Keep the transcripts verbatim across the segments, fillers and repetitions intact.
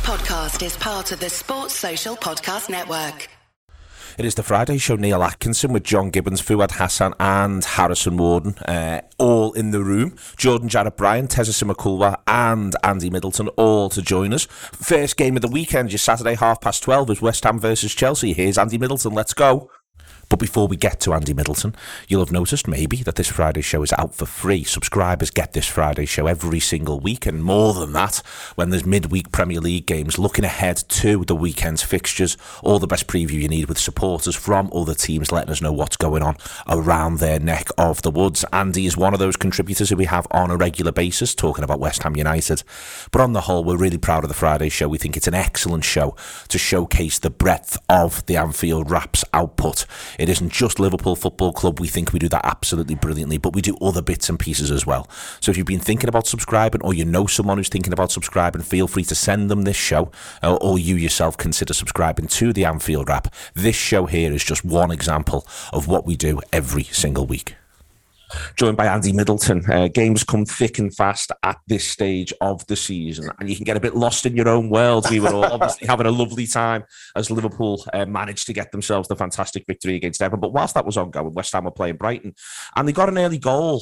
podcast is part of the Sports Social Podcast Network. It is the Friday show. Neil Atkinson with John Gibbons, Fuad Hassan and Harrison Warden, uh, all in the room. Jordan Jarrett Bryan, Teza Simakulwa and Andy Middleton, all to join us. First game of the weekend, your Saturday half past twelve, is West Ham versus Chelsea. Here's Andy Middleton. Let's go. But before we get to Andy Middleton, you'll have noticed maybe that this Friday show is out for free. Subscribers get this Friday show every single week, and more than that, when there's midweek Premier League games, looking ahead to the weekend's fixtures, all the best preview you need with supporters from other teams letting us know what's going on around their neck of the woods. Andy is one of those contributors who we have on a regular basis, talking about West Ham United. But on the whole, we're really proud of the Friday show. We think it's an excellent show to showcase the breadth of the Anfield Wraps output. It isn't just Liverpool Football Club. We think we do that absolutely brilliantly, but we do other bits and pieces as well. So if you've been thinking about subscribing, or you know someone who's thinking about subscribing, feel free to send them this show, or you yourself consider subscribing to the Anfield Wrap. This show here is just one example of what we do every single week. Joined by Andy Middleton. Uh, games come thick and fast at this stage of the season, and you can get a bit lost in your own world. We were all obviously having a lovely time as Liverpool uh, managed to get themselves the fantastic victory against Everton. But whilst that was ongoing, West Ham were playing Brighton, and they got an early goal,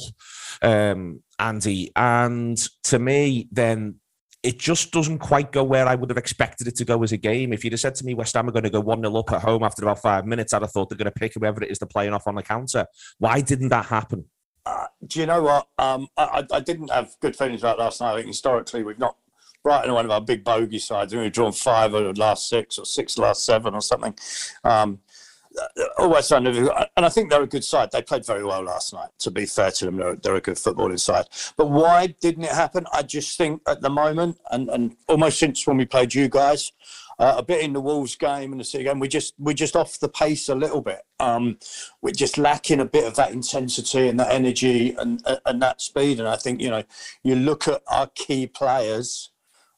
um, Andy. And to me, then it just doesn't quite go where I would have expected it to go as a game. If you'd have said to me West Ham are going to go one nil up at home after about five minutes, I'd have thought they're going to pick whoever it is they're playing off on the counter. Why didn't that happen? Uh, do you know what? Um, I, I didn't have good feelings about last night. I think historically we've not, Brighton are one of our big bogey sides. We've drawn five of the last six or six of the last seven or something. Um, always, and I think they're a good side. They played very well last night, to be fair to them. They're, they're a good footballing side. But why didn't it happen? I just think at the moment, and, and almost since when we played you guys, Uh, a bit in the Wolves game and the City game, we just we just off the pace a little bit. Um, we're just lacking a bit of that intensity and that energy and and that speed. And I think, you know, you look at our key players.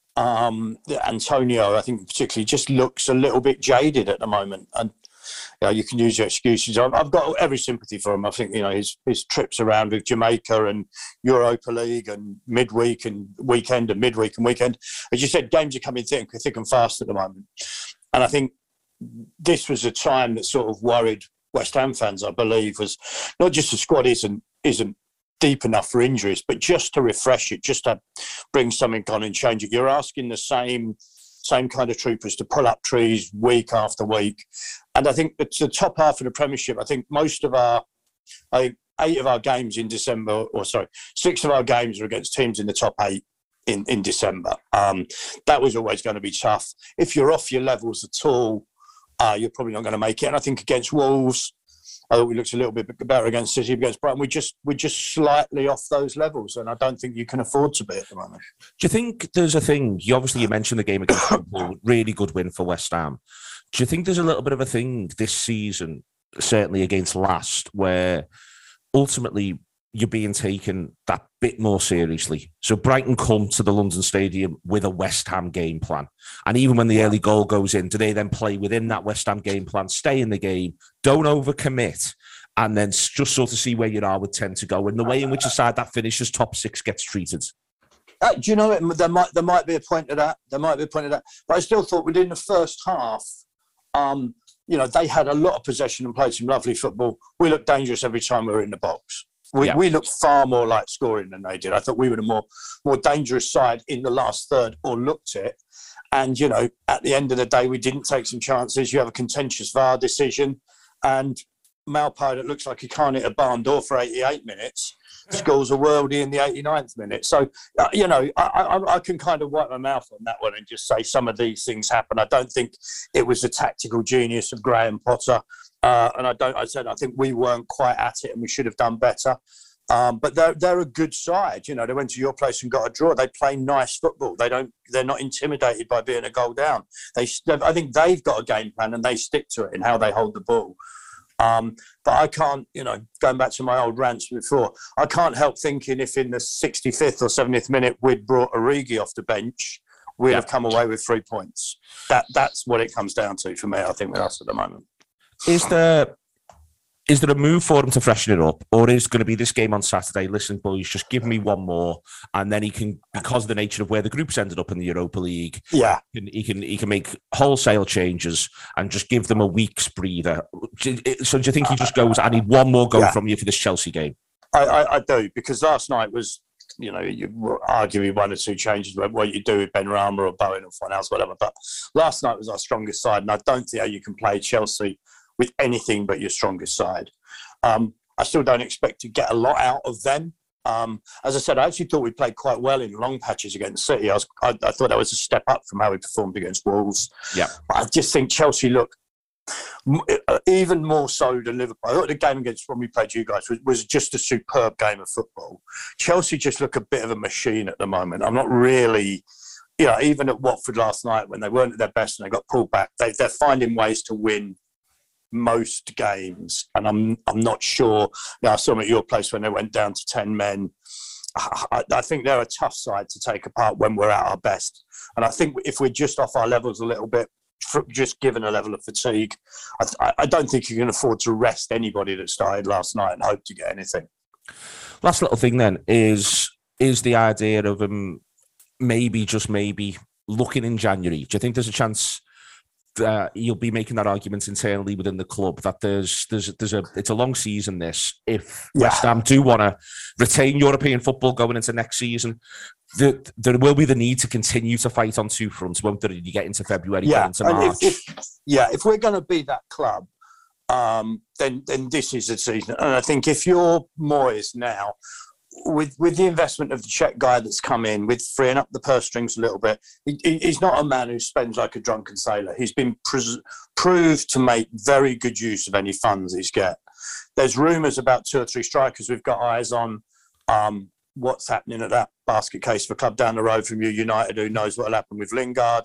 Um, Antonio, I think particularly, just looks a little bit jaded at the moment. And you know, you can use your excuses. I've, I've got every sympathy for him. I think, you know, his his trips around with Jamaica and Europa League and midweek and weekend and midweek and weekend. As you said, games are coming thick, thick and fast at the moment. And I think this was a time that sort of worried West Ham fans, I believe, was not just the squad isn't isn't deep enough for injuries, but just to refresh it, just to bring something on and change it. You're asking the same same kind of troopers to pull up trees week after week. And I think it's the top half of the Premiership. I think most of our, I think eight of our games in December, or sorry, six of our games are against teams in the top eight in, in December. Um, that was always going to be tough. If you're off your levels at all, uh, you're probably not going to make it. And I think against Wolves, I thought we looked a little bit better against City, against Brighton. We just we're just slightly off those levels, and I don't think you can afford to be at the moment. Do you think there's a thing? You obviously you mentioned the game against Liverpool, really good win for West Ham. Do you think there's a little bit of a thing this season, certainly against last, where ultimately you're being taken that bit more seriously? So Brighton come to the London Stadium with a West Ham game plan. And even when the early goal goes in, do they then play within that West Ham game plan, stay in the game, don't overcommit, and then just sort of see where you are with ten to go? And the way in which a side that finishes top six gets treated. Uh, do you know it? There might, there might be a point to that. There might be a point to that. But I still thought within the first half, um, you know, they had a lot of possession and played some lovely football. We looked dangerous every time we were in the box. We, yeah. we looked far more like scoring than they did. I thought we were the more more dangerous side in the last third, or looked it. And, you know, at the end of the day, we didn't take some chances. You have a contentious V A R decision, and Malpai, that looks like he can't hit a barn door for eighty-eight minutes, scores a worldie in the eighty-ninth minute. So, uh, you know, I, I, I can kind of wipe my mouth on that one and just say some of these things happen. I don't think it was the tactical genius of Graham Potter. Uh, and I don't. I said I think we weren't quite at it, and we should have done better. Um, but they're they're a good side. You know, they went to your place and got a draw. They play nice football. They don't. They're not intimidated by being a goal down. They. I think they've got a game plan and they stick to it in how they hold the ball. Um, but I can't. You know, going back to my old rants before, I can't help thinking if in the sixty-fifth or seventieth minute we'd brought Origi off the bench, we'd yeah. have come away with three points. That that's what it comes down to for me. I think with us at the moment. Is there is there a move for him to freshen it up, or is going to be this game on Saturday? Listen, boys, just give me one more, and then he can, because of the nature of where the group's ended up in the Europa League. Yeah, he can he can, he can make wholesale changes and just give them a week's breather. So do you think he just goes, I need one more go yeah. from you for this Chelsea game? I, I, I do, because last night was, you know, you arguably one or two changes, what you do with Benrahma or Bowen or someone else, whatever. But last night was our strongest side, and I don't see how you can play Chelsea with anything but your strongest side. Um, I still don't expect to get a lot out of them. Um, as I said, I actually thought we played quite well in long patches against City. I, was, I, I thought that was a step up from how we performed against Wolves. Yeah, but I just think Chelsea look even more so than Liverpool. I thought the game against when we played you guys was, was just a superb game of football. Chelsea just look a bit of a machine at the moment. I'm not really, you know, even at Watford last night when they weren't at their best and they got pulled back, they, they're finding ways to win most games. And I'm I'm not sure. You know, I saw them at your place when they went down to ten men. I, I think they're a tough side to take apart when we're at our best. And I think if we're just off our levels a little bit, just given a level of fatigue, I, I don't think you can afford to rest anybody that started last night and hope to get anything. Last little thing then is is the idea of um, maybe, just maybe, looking in January. Do you think there's a chance that you'll be making that argument internally within the club that there's there's there's a it's a long season this, if yeah. West Ham do want to retain European football going into next season, the, there will be the need to continue to fight on two fronts, won't there? You get into February, yeah. into March. If, if, yeah, if we're going to be that club, um, then then this is the season. And I think if you're Moyes now, with with the investment of the Czech guy that's come in, with freeing up the purse strings a little bit, he, he's not a man who spends like a drunken sailor. He's been pres- proved to make very good use of any funds he's got. There's rumours about two or three strikers we've got eyes on. Um, what's happening at that basket case for club down the road from you, United, who knows what'll happen with Lingard.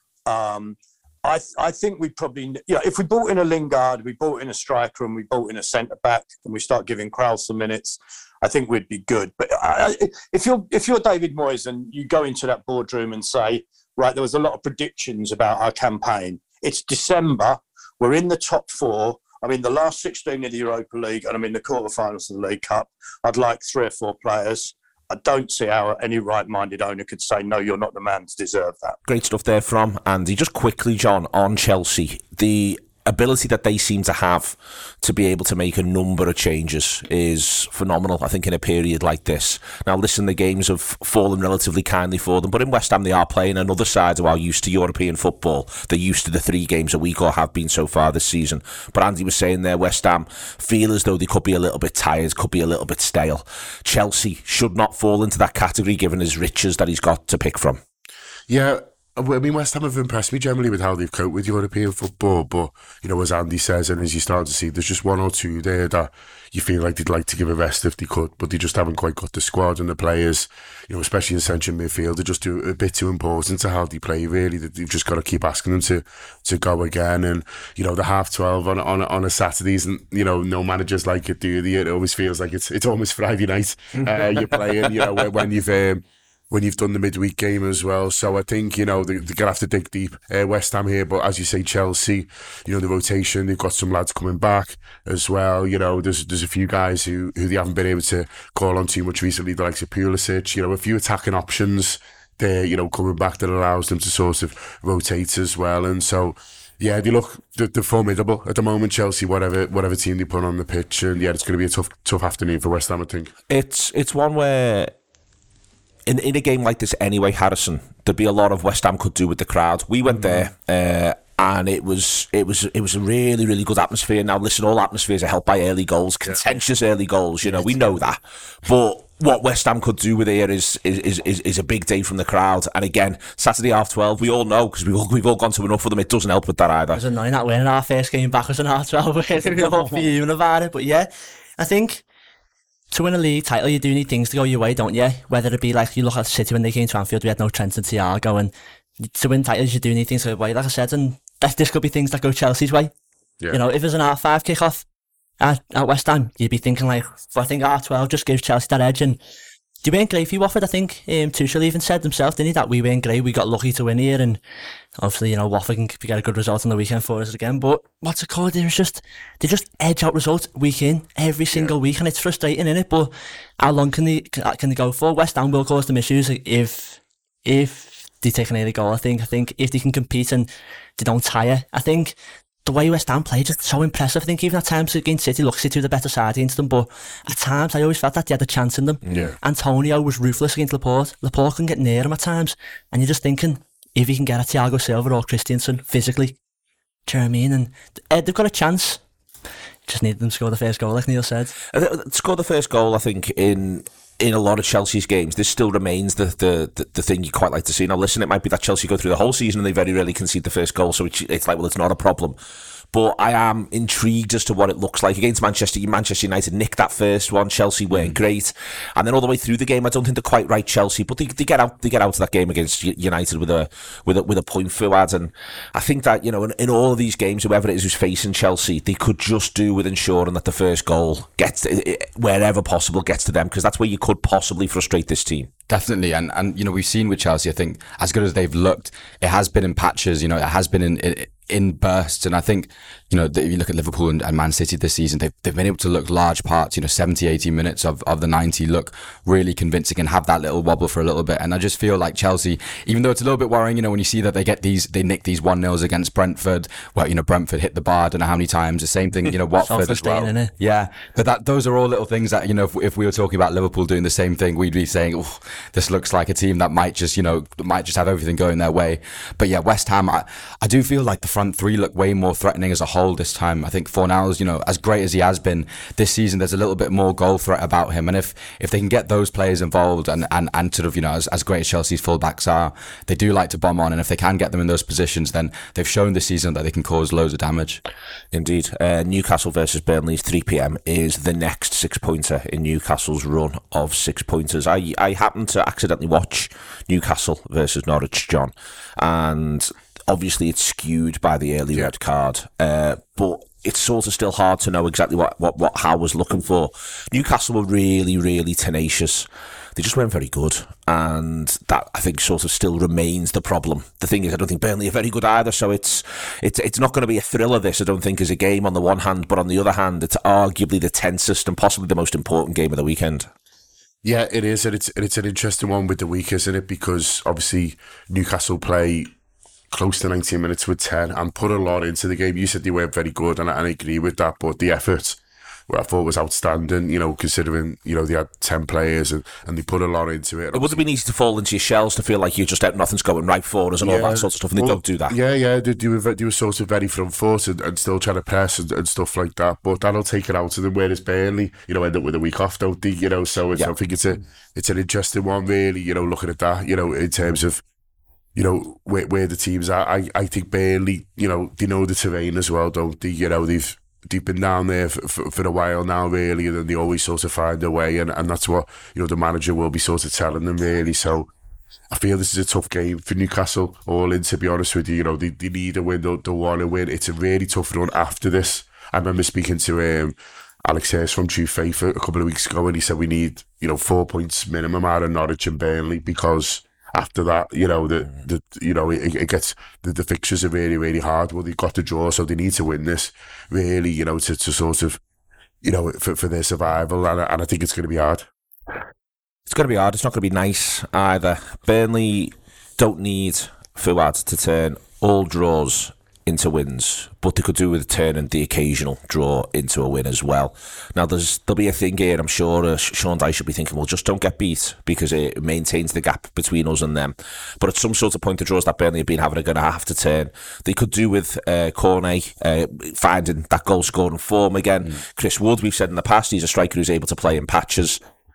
Um, I th- I think we probably, you know, if we bought in a Lingard, we bought in a striker and we bought in a centre-back and we start giving Krause some minutes, I think we'd be good. But I, if you're if you're David Moyes and you go into that boardroom and say, right, there was a lot of predictions about our campaign. It's December. We're in the top four. I'm in the last sixteen of the Europa League and I'm in the quarterfinals of the League Cup. I'd like three or four players. I don't see how any right-minded owner could say, no, you're not the man to deserve that. Great stuff there from Andy. Just quickly, John, on Chelsea, the ability that they seem to have to be able to make a number of changes is phenomenal, I think, in a period like this. Now, listen, the games have fallen relatively kindly for them, but in West Ham they are playing another side who are used to European football. They're used to the three games a week, or have been so far this season. But Andy was saying there, West Ham feel as though they could be a little bit tired, could be a little bit stale. Chelsea should not fall into that category given his riches that he's got to pick from. Yeah, I mean, West Ham have impressed me generally with how they've coped with European football, but, you know, as Andy says, and as you start to see, there's just one or two there that you feel like they'd like to give a rest if they could, but they just haven't quite got the squad and the players, you know, especially in central midfield, they're just a bit too important to how they play, really, that they've just got to keep asking them to, to go again. And, you know, the half twelve on, on, on a Saturday isn't, you know, no managers like it, do they? It always feels like it's it's almost Friday night uh, you're playing, you know, when, when you've... Um, when you've done the midweek game as well. So I think, you know, they, they're going to have to dig deep. Uh, West Ham here, but as you say, Chelsea, you know, the rotation, they've got some lads coming back as well. You know, there's there's a few guys who, who they haven't been able to call on too much recently, the likes of Pulisic, you know, a few attacking options there, you know, coming back that allows them to sort of rotate as well. And so, yeah, they look, they're, they're formidable at the moment, Chelsea, whatever whatever team they put on the pitch. And yeah, it's going to be a tough tough afternoon for West Ham, I think. It's, it's one where... In in a game like this anyway, Harrison, there'd be a lot of West Ham could do with the crowd. We went there uh, and it was it was it was a really, really good atmosphere. Now listen, all atmospheres are helped by early goals, contentious early goals, you know, we know that. But what West Ham could do with here is is is, is a big day from the crowd. And again, Saturday half twelve, we all know, because we've all, we've all gone to enough of them, it doesn't help with that either. It was annoying that winning our first game back was an half twelve. We're all fuming about it. But yeah, I think to win a league title, you do need things to go your way, don't you? Whether it be like, you look at City when they came to Anfield, we had no Trent and Thiago, and to win titles, you do need things to go your way, like I said, and that, this could be things that go Chelsea's way. Yeah. You know, if there's an R five kick-off at, at West Ham, you'd be thinking like, well, I think R twelve just gives Chelsea that edge, and they weren't great for Watford. I think um, Tuchel even said himself, didn't he, that we weren't great. We got lucky to win here, and obviously, you know, Watford can get a good result on the weekend for us again. But what's it called? There's just they just edge out results week in, every single yeah. week, and it's frustrating, isn't it? But how long can they can they go for? West Ham will cause them issues if if they take an early goal. I think. I think if they can compete and they don't tire, I think. The way West Ham played just so impressive. I think even at times against City, look, City were the better side against them, but at times I always felt that they had a chance in them. Yeah. Antonio was ruthless against Laporte. Laporte couldn't get near him at times, and you're just thinking if he can get at Thiago Silva or Christensen physically, do you know what I mean? And uh, they've got a chance. Just need them to score the first goal, like Neil said. Uh, score the first goal, I think, in in a lot of Chelsea's games, this still remains the, the, the, the thing you quite like to see. Now, listen, it might be that Chelsea go through the whole season and they very rarely concede the first goal, so it's, it's like, well, it's not a problem. But I am intrigued as to what it looks like. Against Manchester Manchester United nicked that first one. Chelsea weren't great. And then all the way through the game, I don't think they're quite right, Chelsea. But they, they get out they get out of that game against United with a with a, with a point forward. And I think that, you know, in, in all of these games, whoever it is who's facing Chelsea, they could just do with ensuring that the first goal gets, wherever possible, gets to them. Because that's where you could possibly frustrate this team. Definitely, and and you know, we've seen with Chelsea, I think, as good as they've looked, it has been in patches, you know, it has been in in, in bursts, and I think, you know, if you look at Liverpool and, and Man City this season, they've, they've been able to look large parts, you know, seventy, eighty minutes of, of the ninety look really convincing and have that little wobble for a little bit, and I just feel like Chelsea, even though it's a little bit worrying, you know, when you see that they get these, they nick these one nils against Brentford, well, you know, Brentford hit the bar, I don't know how many times, the same thing, you know, Watford as well. Innit? Yeah, but that those are all little things that, you know, if, if we were talking about Liverpool doing the same thing, we'd be saying, oh, this looks like a team that might just, you know, might just have everything going their way. But yeah, West Ham, I, I do feel like the front three look way more threatening as a whole this time. I think Fornals, you know, as great as he has been this season, there's a little bit more goal threat about him. And if, if they can get those players involved and, and, and sort of, you know, as, as great as Chelsea's fullbacks are, they do like to bomb on. And if they can get them in those positions, then they've shown this season that they can cause loads of damage. Indeed. Uh, Newcastle versus Burnley, three p.m. is the next six-pointer in Newcastle's run of six-pointers. I, I happened to accidentally watch Newcastle versus Norwich, John, and obviously it's skewed by the early yeah. red card, uh, but it's sort of still hard to know exactly what, what, what Howe was looking for. Newcastle were really, really tenacious. They just weren't very good, and that, I think, sort of still remains the problem. The thing is, I don't think Burnley are very good either, so it's it's it's not going to be a thriller, this, I don't think, as a game on the one hand, but on the other hand, it's arguably the tensest and possibly the most important game of the weekend. Yeah, it is, and it's and it's an interesting one with the week, isn't it? Because obviously Newcastle play close to ninety minutes with ten and put a lot into the game. You said they weren't very good, and I, and I agree with that, but the effort, well, I thought was outstanding, you know, considering, you know, they had ten players and, and they put a lot into it. It would have been easy to fall into your shells, to feel like you just out, nothing's going right for us and yeah. all that sort of stuff, and they well, don't do that. Yeah, yeah, they, they, were, they were sort of very front foot and, and still trying to press and, and stuff like that, but that'll take it out of them, whereas Burnley, you know, end up with a week off, don't they, you know, so it's, yeah. I think it's a it's an interesting one, really, you know, looking at that, you know, in terms of, you know, where, where the teams are. I, I think Burnley, you know, they know the terrain as well, don't they, you know, they've They've been down there for, for, for a while now, really, and then they always sort of find a way, and, and that's what, you know, the manager will be sort of telling them, really. So I feel this is a tough game for Newcastle, all in, to be honest with you. You know, they, they need a win, they, they want to win. It's a really tough run after this. I remember speaking to um, Alex Hurst from True Faith a couple of weeks ago, and he said we need, you know, four points minimum out of Norwich and Burnley, because after that, you know, the, the you know, it, it gets, the, the fixtures are really, really hard. Well, they've got to draw, so they need to win this, really, you know, to, to sort of, you know, for, for their survival, and, and I think it's going to be hard. It's going to be hard. It's not going to be nice either. Burnley don't need Fuad to turn all draws into wins, but they could do with turning the occasional draw into a win as well. Now, there's there'll be a thing here, I'm sure uh, Sean Dyche should be thinking, well, just don't get beat, because it maintains the gap between us and them. But at some sort of point, the draws that Burnley have been having are going to have to turn. They could do with uh, Cornet uh, finding that goal-scoring form again. Mm. Chris Wood, we've said in the past, he's a striker who's able to play in patches.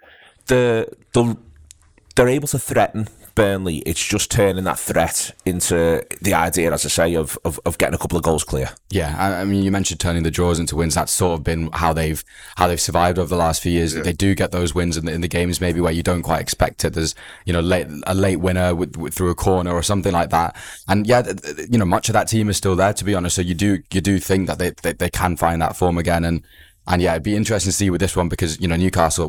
The, the, they're able to threaten Burnley. It's just turning that threat into the idea, as I say, of, of, of getting a couple of goals clear. Yeah, I, I mean, you mentioned turning the draws into wins. That's sort of been how they've how they've survived over the last few years. Yeah. They do get those wins in the, in the games maybe where you don't quite expect it. There's, you know, late, a late winner with, with, through a corner or something like that. And yeah, you know, much of that team is still there, to be honest. So you do you do think that they they, they can find that form again. And and yeah, it'd be interesting to see with this one, because, you know, Newcastle,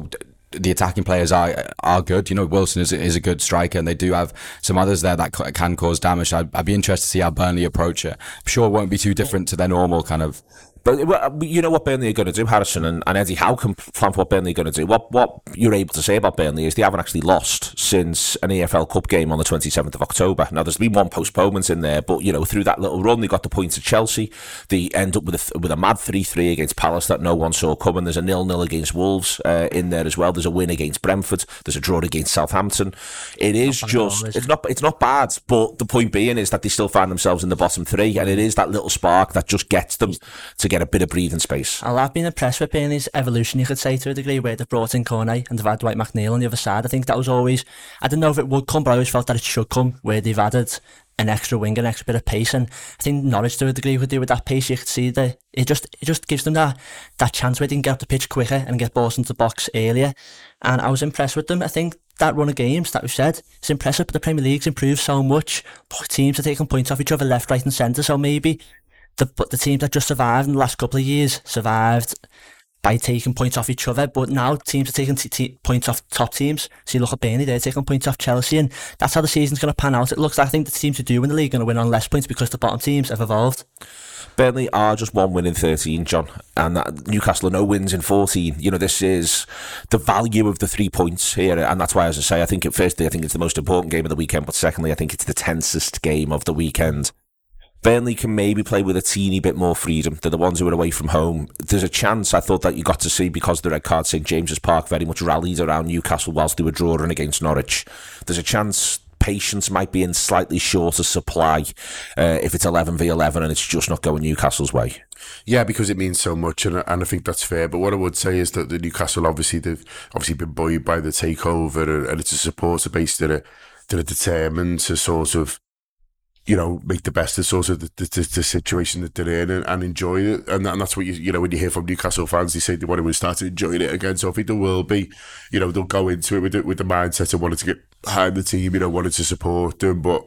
the attacking players are are good. You know, Wilson is is a good striker, and they do have some others there that can cause damage. I'd, I'd be interested to see how Burnley approach it. I'm sure it won't be too different to their normal kind of. But you know what Burnley are going to do, Harrison and, and Eddie, how can plan for what Burnley are going to do? What what you're able to say about Burnley is they haven't actually lost since an E F L Cup game on the twenty-seventh of October. Now, there's been one postponement in there, but, you know, through that little run, they got the points at Chelsea. They end up with a, with a mad three three against Palace that no one saw coming. There's a nil nil against Wolves uh, in there as well. There's a win against Brentford. There's a draw against Southampton. It is not just, bad, it's not it's not bad, but the point being is that they still find themselves in the bottom three, and it is that little spark that just gets them to get a bit of breathing space. Well, I've been impressed with Burnley's evolution, you could say, to a degree, where they've brought in Cornet and they've had Dwight McNeil on the other side. I think that was always, I don't know if it would come, but I always felt that it should come, where they've added an extra wing, an extra bit of pace, and I think Norwich to a degree could do with that pace. You could see that it just it just gives them that that chance where they can get up the pitch quicker and get balls into the box earlier, and I was impressed with them. I think that run of games that we've said is impressive, but the Premier League's improved so much. Both teams are taking points off each other left, right and centre, so maybe The, but the teams that just survived in the last couple of years survived by taking points off each other, but now teams are taking t- t- points off top teams. So you look at Burnley, they're taking points off Chelsea, and that's how the season's going to pan out. It looks like I think the teams who do win the league are going to win on less points because the bottom teams have evolved. Burnley are just one win in thirteen, John, and that Newcastle are no wins in fourteen. You know, this is the value of the three points here, and that's why, as I say, I think at firstly, I think it's the most important game of the weekend, but secondly, I think it's the tensest game of the weekend. Burnley can maybe play with a teeny bit more freedom. They're the ones who are away from home. There's a chance, I thought, that you got to see, because the red card, St James's Park very much rallied around Newcastle whilst they were drawing against Norwich. There's a chance patience might be in slightly shorter supply uh, if it's eleven v eleven and it's just not going Newcastle's way. Yeah, because it means so much, and, and I think that's fair. But what I would say is that the Newcastle, obviously, they've obviously been buoyed by the takeover, and, and it's a supporter base that are, that are determined to sort of, you know, make the best of sort of the, the, the situation that they're in, and, and enjoy it. And, and that's what you, you know, when you hear from Newcastle fans, they say they want to start enjoying it again. So I think there will be, you know, they'll go into it with the, with the mindset of wanting to get behind the team, you know, wanting to support them. But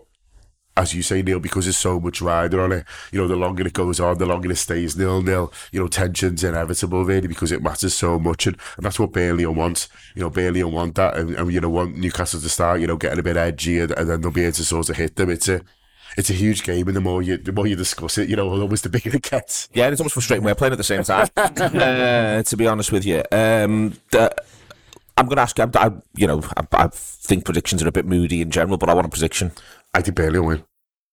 as you say, Neil, because there's so much rider on it, you know, the longer it goes on, the longer it stays nil-nil, you know, tension's inevitable, really, because it matters so much. And, and that's what Burnley will want. You know, Burnley will want that, and, and, you know, want Newcastle to start, you know, getting a bit edgy, and, and then they'll be able to sort of hit them. It's a It's a huge game, and the more you the more you discuss it, you know, almost the bigger it gets. Yeah, it's almost frustrating. We're playing at the same time. uh, to be honest with you, um, the, I'm going to ask. I, I, you know, I, I think predictions are a bit moody in general, but I want a prediction. I think Burnley will win.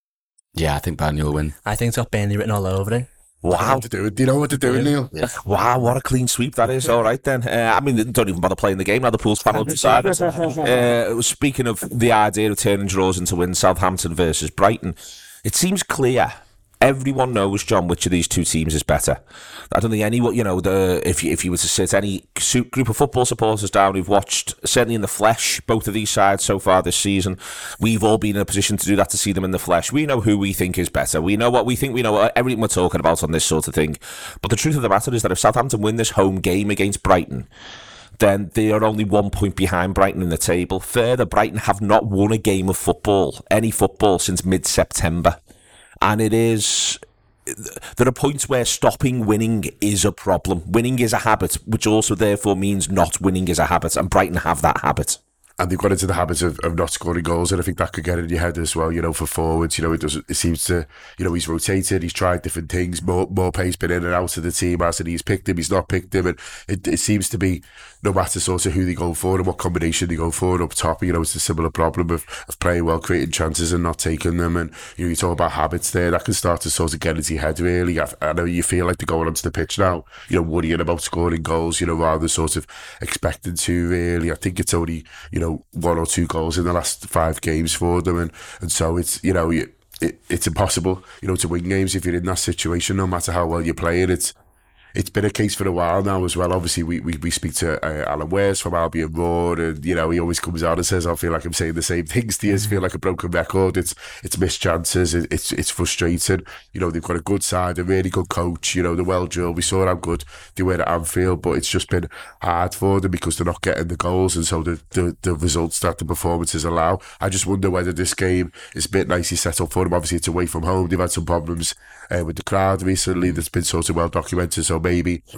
Yeah, I think Burnley will win. I think it's got Burnley written all over it. Wow. Do you know what to do, Neil? Yeah. Wow, what a clean sweep that is. All right, then. Uh, I mean, don't even bother playing the game now. The pool's panel decided. Uh, speaking of the idea of turning draws into wins, Southampton versus Brighton, it seems clear. Everyone knows, John, which of these two teams is better. I don't think any, you know, the if you, if you were to sit any group of football supporters down who've watched, certainly in the flesh, both of these sides so far this season, we've all been in a position to do that, to see them in the flesh. We know who we think is better. We know what we think. We know everything we're talking about on this sort of thing. But the truth of the matter is that if Southampton win this home game against Brighton, then they are only one point behind Brighton in the table. Further, Brighton have not won a game of football, any football, since mid-September. And it is, there are points where stopping winning is a problem. Winning is a habit, which also therefore means not winning is a habit, and Brighton have that habit. And they've got into the habit of, of not scoring goals, and I think that could get in your head as well, you know, for forwards. You know, it doesn't, it seems to, you know, he's rotated, he's tried different things, more more pace been in and out of the team, as he's picked him, he's not picked him, and it, it seems to be, no matter sort of who they go for and what combination they go for up top, you know, it's a similar problem of, of playing well, creating chances and not taking them. And, you know, you talk about habits there, that can start to sort of get into your head, really. I, I know you feel like they're going onto the pitch now, you know, worrying about scoring goals, you know, rather than sort of expecting to, really. I think it's only, you know, one or two goals in the last five games for them, and, and so it's, you know, it, it, it's impossible, you know, to win games if you're in that situation, no matter how well you're playing. It's It's been a case for a while now as well. Obviously, we we, we speak to uh, Alan Wares from Albion Road, and, you know, he always comes out and says, I feel like I'm saying the same things to you, I feel like a broken record. It's it's missed chances, it, it's it's frustrating. You know, they've got a good side, a really good coach, you know, they're well drilled. We saw how good they were at Anfield, but it's just been hard for them because they're not getting the goals, and so the, the, the results that the performances allow. I just wonder whether this game is a bit nicely set up for them. Obviously, it's away from home. They've had some problems uh, with the crowd recently that's been sort of well documented, so maybe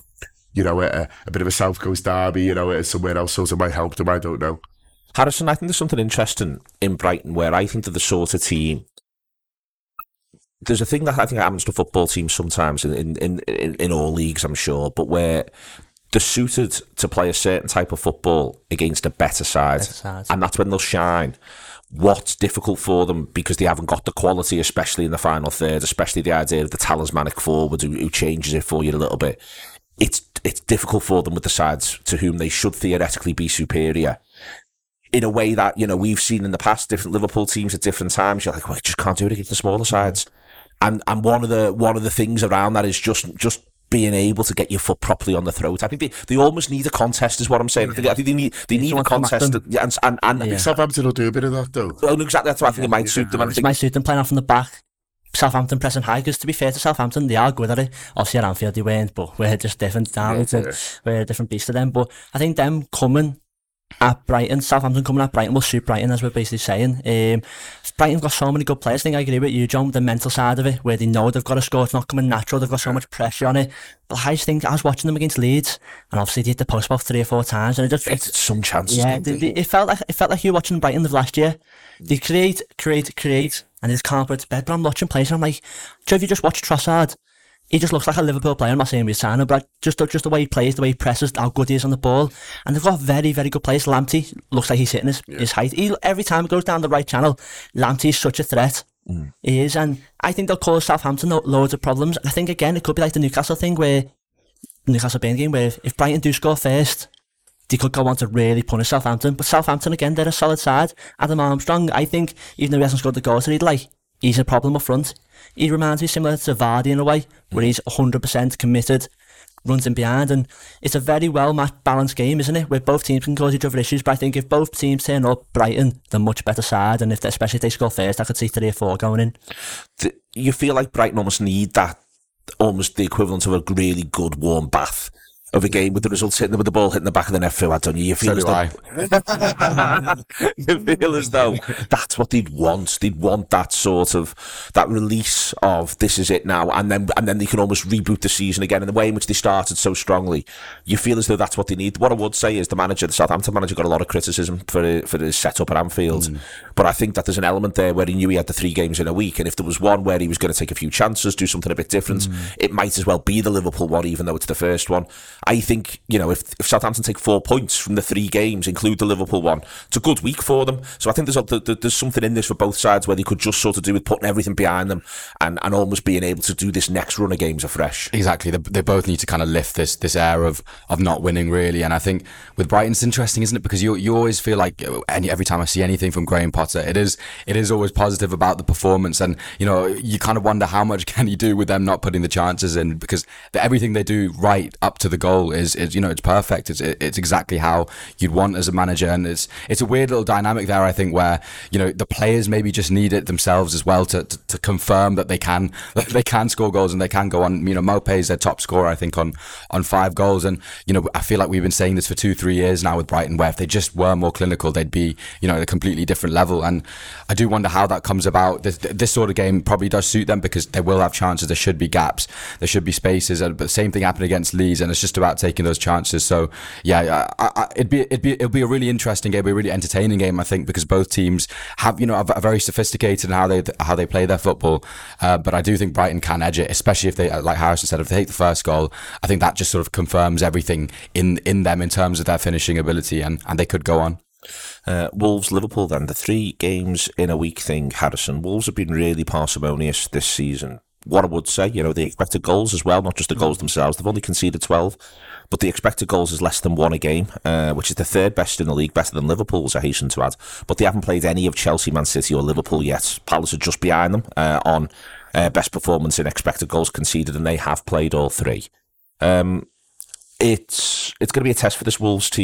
you know, a, a bit of a South Coast derby, you know, somewhere else, so it might help them, I don't know. Harrison, I think there's something interesting in Brighton where I think they're the sort of team. There's a thing that I think happens to football teams sometimes in, in, in, in all leagues, I'm sure, but where they're suited to play a certain type of football against a better side, better side. And that's when they'll shine. What's difficult for them because they haven't got the quality, especially in the final third, especially the idea of the talismanic forward who, who changes it for you a little bit. It's it's difficult for them with the sides to whom they should theoretically be superior. In a way that, you know, we've seen in the past, different Liverpool teams at different times, you're like, well, you just can't do it against the smaller sides. And and one of the one of the things around that is just just being able to get your foot properly on the throat. I think they, they almost need a contest, is what I'm saying. I think, I think they need they need a contest, and and, and, and yeah. Southampton will do a bit of that though. Well, exactly. That's why I think it might suit them. It think, might suit them playing off from the back. Southampton pressing high, because to be fair to Southampton, they are good at it. Obviously at Anfield they weren't, but we're just different. Down, yeah, yeah. We're a different beast to them. But I think them coming at Brighton, Southampton coming at Brighton will suit Brighton, as we're basically saying. Um, Brighton's got so many good players. I think I agree with you, John, the mental side of it, where they know they've got to score, it's not coming natural, they've got so much pressure on it. But I just think, I was watching them against Leeds, and obviously they hit the post about three or four times, and it just... It's some chances. Yeah, they, they, it felt like it felt like you were watching Brighton of last year. They create, create, create, and they just can't put it to bed. But I'm watching players, and I'm like, Joe, if you just watch Trossard, he just looks like a Liverpool player. I'm not saying we're signing, but just, just the way he plays, the way he presses, how good he is on the ball. And they've got very, very good players. Lamptey looks like he's hitting his, yeah. his height. He, every time he goes down the right channel, Lamptey is such a threat. Mm. He is. And I think they'll cause Southampton loads of problems. I think, again, it could be like the Newcastle thing, where Newcastle Bayern game, where if, if Brighton do score first, they could go on to really punish Southampton. But Southampton, again, they're a solid side. Adam Armstrong, I think, even though he hasn't scored the goals that he'd like, he's a problem up front. He reminds me similar to Vardy in a way, where he's one hundred percent committed, runs in behind, and it's a very well matched, balanced game, isn't it? Where both teams can cause each other issues, but I think if both teams turn up, Brighton, they're much better side, and if they, especially if they score first, I could see three or four going in. You feel like Brighton almost need that, almost the equivalent of a really good warm bath of a game with the results hitting with the ball hitting the back of the net throughout, don't you? You feel, so as though, you feel as though that's what they'd want. They'd want that sort of that release of this is it now, and then and then they can almost reboot the season again in the way in which they started so strongly. You feel as though that's what they need. What I would say is the manager, the Southampton manager, got a lot of criticism for for his setup at Anfield, mm. but I think that there's an element there where he knew he had the three games in a week, and if there was one where he was going to take a few chances, do something a bit different, mm. it might as well be the Liverpool one, even though it's the first one. I think, you know, if, if Southampton take four points from the three games, include the Liverpool one, it's a good week for them. So I think there's a, there's something in this for both sides where they could just sort of do with putting everything behind them and, and almost being able to do this next run of games afresh. Exactly. They, they both need to kind of lift this this air of, of not winning, really. And I think with Brighton, it's interesting, isn't it? Because you you always feel like, any, every time I see anything from Graham Potter, it is it is always positive about the performance. And, you know, you kind of wonder how much can he do with them not putting the chances in, because the, everything they do right up to the goal is, is you know, it's perfect. It's it's exactly how you'd want as a manager, and it's it's a weird little dynamic there, I think, where, you know, the players maybe just need it themselves as well to, to, to confirm that they can that they can score goals and they can go on. You know, Maupay is their top scorer, I think, on on five goals, and, you know, I feel like we've been saying this for two three years now with Brighton, where if they just were more clinical, they'd be, you know, at a completely different level. And I do wonder how that comes about. This, this sort of game probably does suit them, because they will have chances. There should be gaps, there should be spaces, but the same thing happened against Leeds, and it's just about taking those chances. So yeah, I, I, it'd be it'd be it'll be a really interesting game, a really entertaining game, I think, because both teams have, you know, are very sophisticated in how they how they play their football. Uh, but I do think Brighton can edge it, especially if they, like Harrison said, if they take the first goal. I think that just sort of confirms everything in in them in terms of their finishing ability, and and they could go on. Uh, Wolves, Liverpool then, the three games in a week thing, Harrison. Wolves have been really parsimonious this season. What I would say, you know, the expected goals as well, not just the goals themselves. They've only conceded twelve, but the expected goals is less than one a game, uh, which is the third best in the league, better than Liverpool's, I hasten to add. But they haven't played any of Chelsea, Man City or Liverpool yet. Palace are just behind them uh, on uh, best performance in expected goals conceded, and they have played all three. Um, it's it's going to be a test for this Wolves team,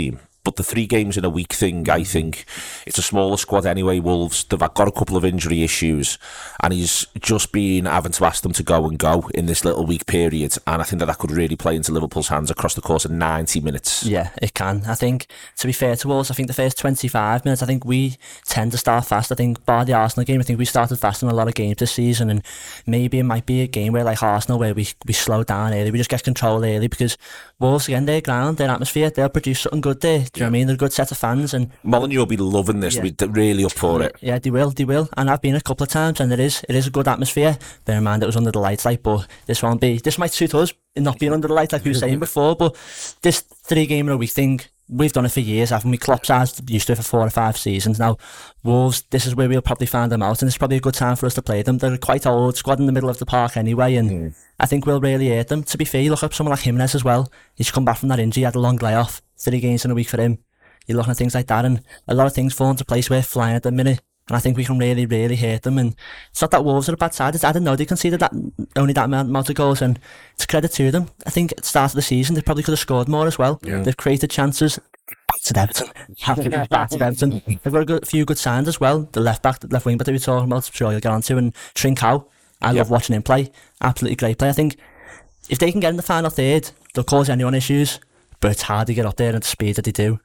but the three games in a week thing, I think it's a smaller squad anyway. Wolves, they've got a couple of injury issues, and he's just been having to ask them to go and go in this little week period, and I think that that could really play into Liverpool's hands across the course of ninety minutes. Yeah, it can. I think, to be fair to Wolves, I think the first twenty-five minutes, I think we tend to start fast. I think bar the Arsenal game, I think we started fast in a lot of games this season, and maybe it might be a game where, like Arsenal, where we, we slow down early, we just get control early, because Wolves, again, their ground, their atmosphere, they'll produce something good there. Do you know what I mean? They're a good set of fans, and Molyneux will be loving this. Yeah. They're really up for yeah, it. Yeah, they will, they will. And I've been a couple of times, and it is it is a good atmosphere. Bear in mind it was under the lights, like, but this won't be. This might suit us in not being under the lights, like we were saying before. But this three game in a week thing, we've done it for years, haven't we? Klopp's has used to it for four or five seasons now. Wolves, this is where we'll probably find them out, and it's probably a good time for us to play them. They're quite old, squad in the middle of the park anyway, and mm. I think we'll really hurt them. To be fair, you look at someone like Jimenez as well. He's come back from that injury, had a long layoff, three games in a week for him. You're looking at things like that, and a lot of things fall into place. We're flying at the minute, and I think we can really, really hurt them. And it's not that Wolves are a bad side. It's, I didn't know they conceded that only that amount of goals, and it's credit to them. I think at the start of the season they probably could have scored more as well. Yeah. They've created chances. Bastard Everton, bastard Everton. They've got a good, few good signs as well. The left back, the left wing back that we were talking about, I'm sure you'll get on to, and Trincao. I yeah. love watching him play. Absolutely great play. I think if they can get in the final third, they'll cause anyone issues. But it's hard to get up there at the speed that they do.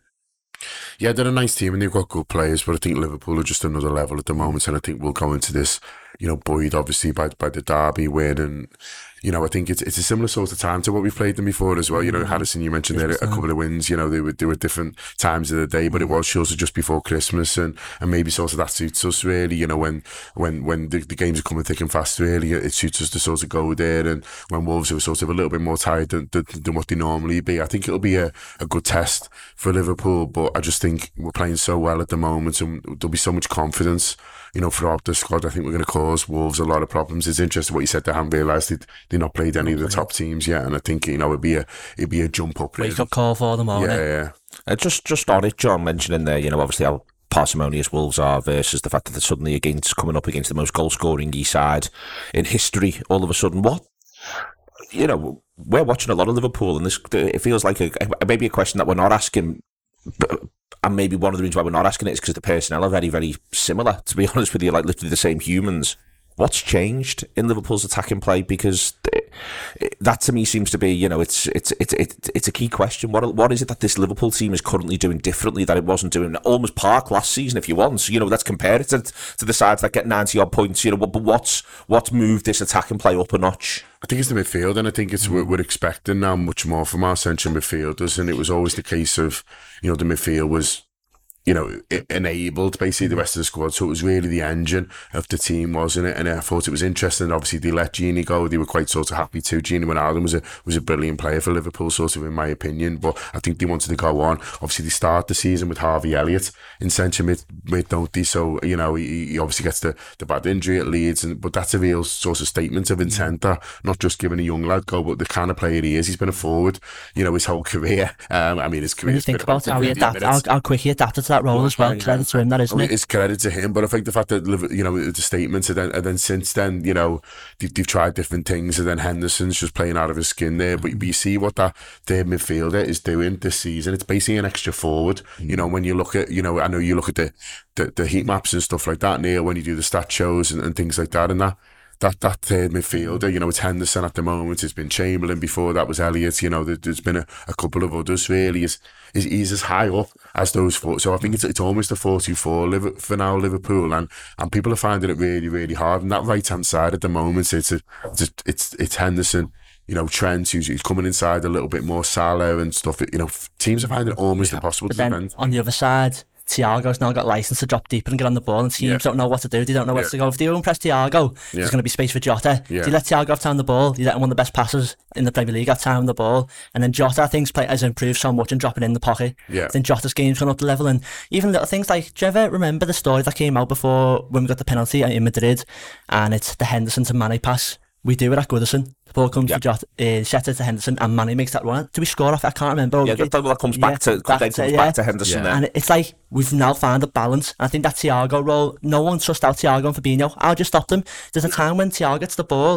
Yeah, they're a nice team and they've got good players, but I think Liverpool are just another level at the moment, and I think we'll go into this, you know, buoyed obviously by by the Derby win, and you know, I think it's it's a similar sort of time to what we've played them before as well. You know, Harrison, you mentioned there a couple of wins. You know, they were they were different times of the day, but it was sort of just before Christmas, and, and maybe sort of that suits us really. You know, when when when the, the games are coming thick and fast, really, it suits us to sort of go there. And when Wolves are sort of a little bit more tired than, than, than what they normally be, I think it'll be a, a good test for Liverpool. But I just think we're playing so well at the moment, and there'll be so much confidence, you know, throughout the squad. I think we're going to cause Wolves a lot of problems. It's interesting what you said. They haven't realised they'd, they've not played any of the top teams yet, and I think, you know, it'd be a it'd be a jump up. Wake up call for them all. Yeah, yeah. Uh, just just on it, John mentioning there, you know, obviously how parsimonious Wolves are versus the fact that they're suddenly against coming up against the most goal scoring side in history. All of a sudden, what? You know, we're watching a lot of Liverpool, and this it feels like a, maybe a question that we're not asking. But, and maybe one of the reasons why we're not asking it is because the personnel are very, very similar, to be honest with you, like literally the same humans. What's changed in Liverpool's attacking play? Because it, it, that to me seems to be, you know, it's it's it's it's, it's a key question. What what is it that this Liverpool team is currently doing differently that it wasn't doing almost Park last season, if you want? So, you know, let's compare it to, to the sides that get ninety odd points. You know, but what's what's moved this attacking play up a notch? I think it's the midfield, and I think it's we're, we're expecting now much more from our central midfielders, and it was always the case of, you know, the midfield was, you know, it enabled basically the rest of the squad. So it was really the engine of the team, wasn't it? And I thought it was interesting. Obviously, they let Gini go. They were quite sort of happy too. Gini Wijnaldum was a was a brilliant player for Liverpool, sort of in my opinion. But I think they wanted to go on. Obviously, they start the season with Harvey Elliott in centre mid, mid, don't they? So, you know, he, he obviously gets the, the bad injury at Leeds, and but that's a real sort of statement of intent there. Not just giving a young lad go, but the kind of player he is. He's been a forward, you know, his whole career. Um, I mean, his career. When you think about how he adapted, how, how quick he adapted to that role as well. Credit to him, that isn't I mean, it? It's credit to him, but I think the fact that, you know, the statements, and then, and then since then, you know, they've, they've tried different things, and then Henderson's just playing out of his skin there. But, but you see what that third midfielder is doing this season. It's basically an extra forward. You know, when you look at, you know, I know you look at the the, the heat maps and stuff like that, Neil, when you do the stat shows and, and things like that, and that. That that third midfielder, you know, it's Henderson at the moment. It's been Chamberlain before that was Elliott. You know, there, there's been a, a couple of others. Really, is is he's as high up as those four. So I think it's it's almost a four two four for now, Liverpool, and and people are finding it really really hard. And that right hand side at the moment, it's a, it's it's it's Henderson. You know, Trent, who's, who's coming inside a little bit more, Salah and stuff. You know, teams are finding it almost yeah. impossible but to then defend. On the other side, Thiago's now got license to drop deeper and get on the ball, and teams yeah. don't know what to do. They don't know where yeah. to go. If they don't press Thiago, yeah. there's going to be space for Jota. Yeah. If you let Thiago have time on the ball, you let him one of the best passers in the Premier League have time on the ball. And then Jota, I think, play, has improved so much in dropping in the pocket. Yeah. Then Jota's game's gone up the level. And even little things like, do you ever remember the story that came out before when we got the penalty in Madrid? And it's the Henderson to Mane pass. We do it at Goodison. The ball comes yeah. to Jota, uh, Jota to Henderson, and Mane makes that run. Do we score off it? I can't remember. Yeah, that, that comes back yeah, to back, to, comes yeah. back to Henderson. Yeah. And it's like we've now found a balance. And I think that Thiago role, no one trusts out Thiago and Fabinho. I'll just stop them. There's a time when Thiago gets the ball,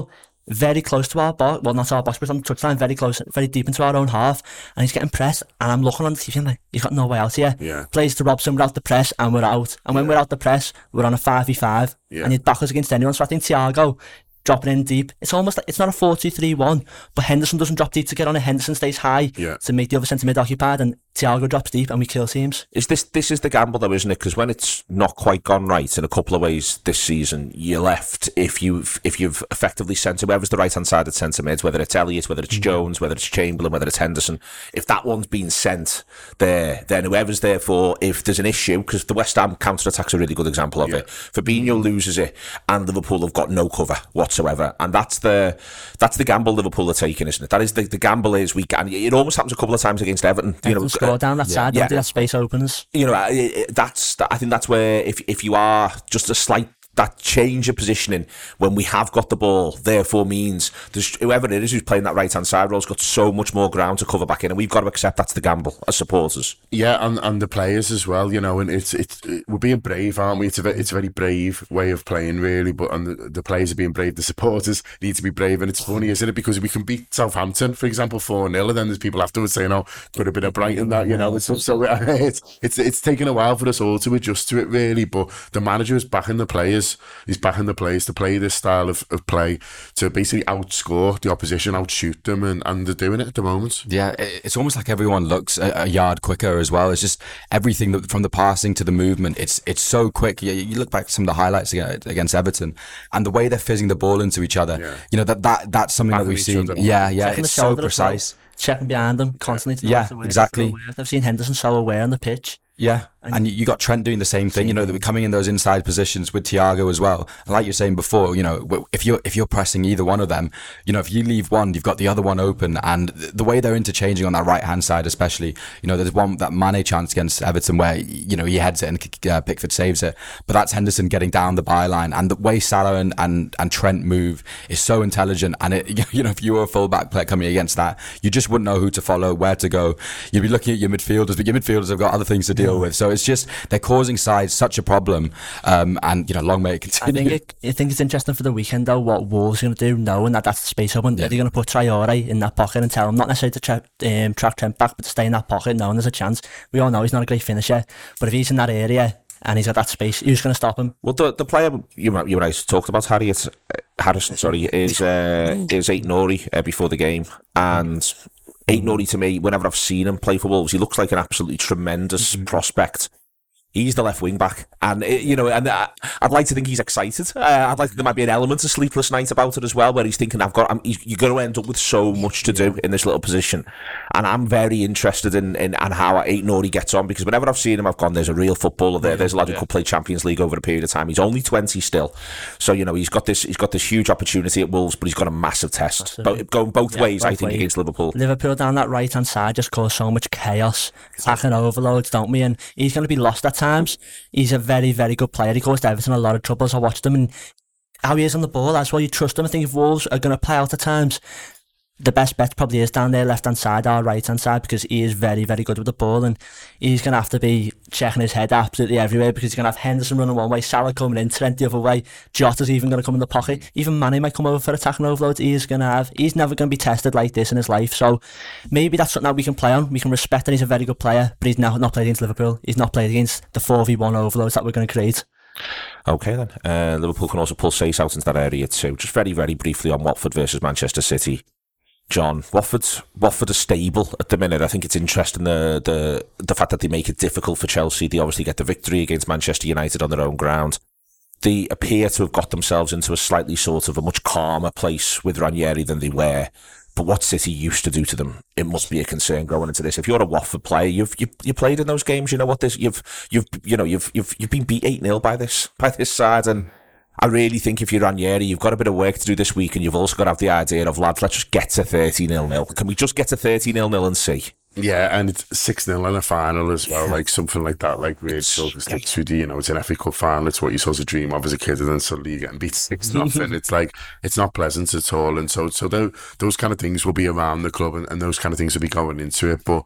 very close to our box, well not our box, but on the touchline, very close, very deep into our own half, and he's getting pressed, and I'm looking on the T V and like, he's got no way out here. Yeah. Plays to Robson without the press, and we're out. And when Yeah. we're out the press, we're on a five v five, Yeah. and you'd back us against anyone. So I think Thiago dropping in deep, it's almost like, it's not a four two three one, but Henderson doesn't drop deep to get on it. Henderson stays high Yeah. to make the other centre mid occupied, and Thiago drops deep, and we kill teams. Is this this is the gamble though, isn't it? Because when it's not quite gone right in a couple of ways this season, you're left if you've if you've effectively sent whoever's the right hand side of centre mids, whether it's Elliott, whether it's Jones, whether it's Chamberlain, whether it's Henderson. If that one's been sent there, then whoever's there for, if there's an issue, because the West Ham counter attack's a really good example of Yeah. it. Fabinho loses it, and Liverpool have got no cover whatsoever, and that's the that's the gamble Liverpool are taking, isn't it? That is the, the gamble is we can. It almost happens a couple of times against Everton. You know, Everton score down that side, yeah. don't do that space opens. you know, it- it- that's I think that's where if if you are just a slight that change of positioning when we have got the ball, therefore means there's whoever it is who's playing that right hand side role's got so much more ground to cover back in, and we've got to accept that's the gamble as supporters. Yeah, and, and the players as well, you know, and it's it's it, we're being brave, aren't we? It's a ve- it's a very brave way of playing, really. But and the, the players are being brave, the supporters need to be brave, and it's funny, isn't it? Because we can beat Southampton, for example, four nil, and then there's people afterwards saying, "Oh, could have been a Brighton that," you know. It's so, so it's it's it's taken a while for us all to adjust to it, really. But the manager is backing the players. He's backing the players to play this style of, of play, to basically outscore the opposition, outshoot them, and, and they're doing it at the moment. Yeah, it- it's almost like everyone looks a, a yard quicker as well. It's just everything that, from the passing to the movement. It's it's so quick. You, you look back at some of the highlights against, against Everton, and the way they're fizzing the ball into each other. Yeah. You know that, that that's something that Battling we've each seen. other. Yeah, yeah, Checking the it's so shoulder as well. precise. Checking behind them constantly. To know Yeah, what's the way. exactly. So aware. I've seen Henderson so aware on the pitch. Yeah, and you you got Trent doing the same thing. You know, that we're coming in those inside positions with Thiago as well. And like you're saying before, you know, if you're if you're pressing either one of them, you know, if you leave one, you've got the other one open. And the way they're interchanging on that right hand side, especially, you know, there's one that Mane chance against Everton where you know he heads it and uh, Pickford saves it, but that's Henderson getting down the byline. And the way Salah and, and and Trent move is so intelligent. And it, you know, if you were a fullback player coming against that, you just wouldn't know who to follow, where to go. You'd be looking at your midfielders, but your midfielders have got other things to deal with. So it's just they're causing sides such a problem, um, and you know, long may it continue. I think it, I think it's interesting for the weekend though what Wolves are going to do, knowing that that's the space open. Yeah. Are they going to put Traore in that pocket and tell him not necessarily to tra- um, track Trent back, but to stay in that pocket, knowing there's a chance? We all know he's not a great finisher, but if he's in that area and he's got that space, who's going to stop him? Well, the the player you you and I talked about, Harriet uh, Harrison, sorry, is uh, is Eight Nori uh, before the game, and Eight Nori to me, whenever I've seen him play for Wolves, he looks like an absolutely tremendous prospect. He's the left wing back, and uh, you know, and uh, I'd like to think he's excited. Uh, I'd like to think there might be an element of sleepless night about it as well, where he's thinking, "I've got, I'm, he's, you're going to end up with so much to do in this little position," and I'm very interested in in, in how Eight Nori gets on, because whenever I've seen him, I've gone, "There's a real footballer there. There's a lad who could play Champions League over a period of time." He's only twenty still, so you know he's got this he's got this huge opportunity at Wolves, but he's got a massive test, Bo- going both Yeah, ways. I both think ways. against Liverpool. Liverpool down that right hand side just cause so much chaos, attacking overloads, don't we? And he's going to be lost at times. He's a very, very good player. He caused Everton a lot of troubles. I watched him, and how he is on the ball, that's why you trust him. I think if Wolves are going to play out at times, the best bet probably is down there left hand side or right hand side, because he is very, very good with the ball, and he's going to have to be checking his head absolutely everywhere, because he's going to have Henderson running one way, Salah coming in, Trent the other way, Jota's even going to come in the pocket, even Mane might come over for attacking overloads. He's going to have he's never going to be tested like this in his life, so maybe that's something that we can play on. We can respect that he's a very good player, but he's now not played against Liverpool. He's not played against the four v one overloads that we're going to create. Okay then, uh, Liverpool can also pull Sace out into that area too. Just very, very briefly on Watford versus Manchester City. John, Watford, Watford are stable at the minute. I think it's interesting the the the fact that they make it difficult for Chelsea. They obviously get the victory against Manchester United on their own ground. They appear to have got themselves into a slightly sort of a much calmer place with Ranieri than they were. But what City used to do to them, it must be a concern going into this. If you're a Watford player, you've you you played in those games. You know what this you've you've you know you've you've you've been beat eight nil by this by this side, and I really think if you're Ranieri, you've got a bit of work to do this week, and you've also got to have the idea of, lads, let's just get to thirty nil nil. Can we just get to thirty nil nil and see? Yeah, and it's six nil in a final as well, like something like that, like really sort of sticks with you, you know, it's an F A Cup final, it's what you're supposed to dream of as a kid, and then suddenly you're getting beat six nothing. It's like, it's not pleasant at all, and so so those, those kind of things will be around the club, and, and those kind of things will be going into it, but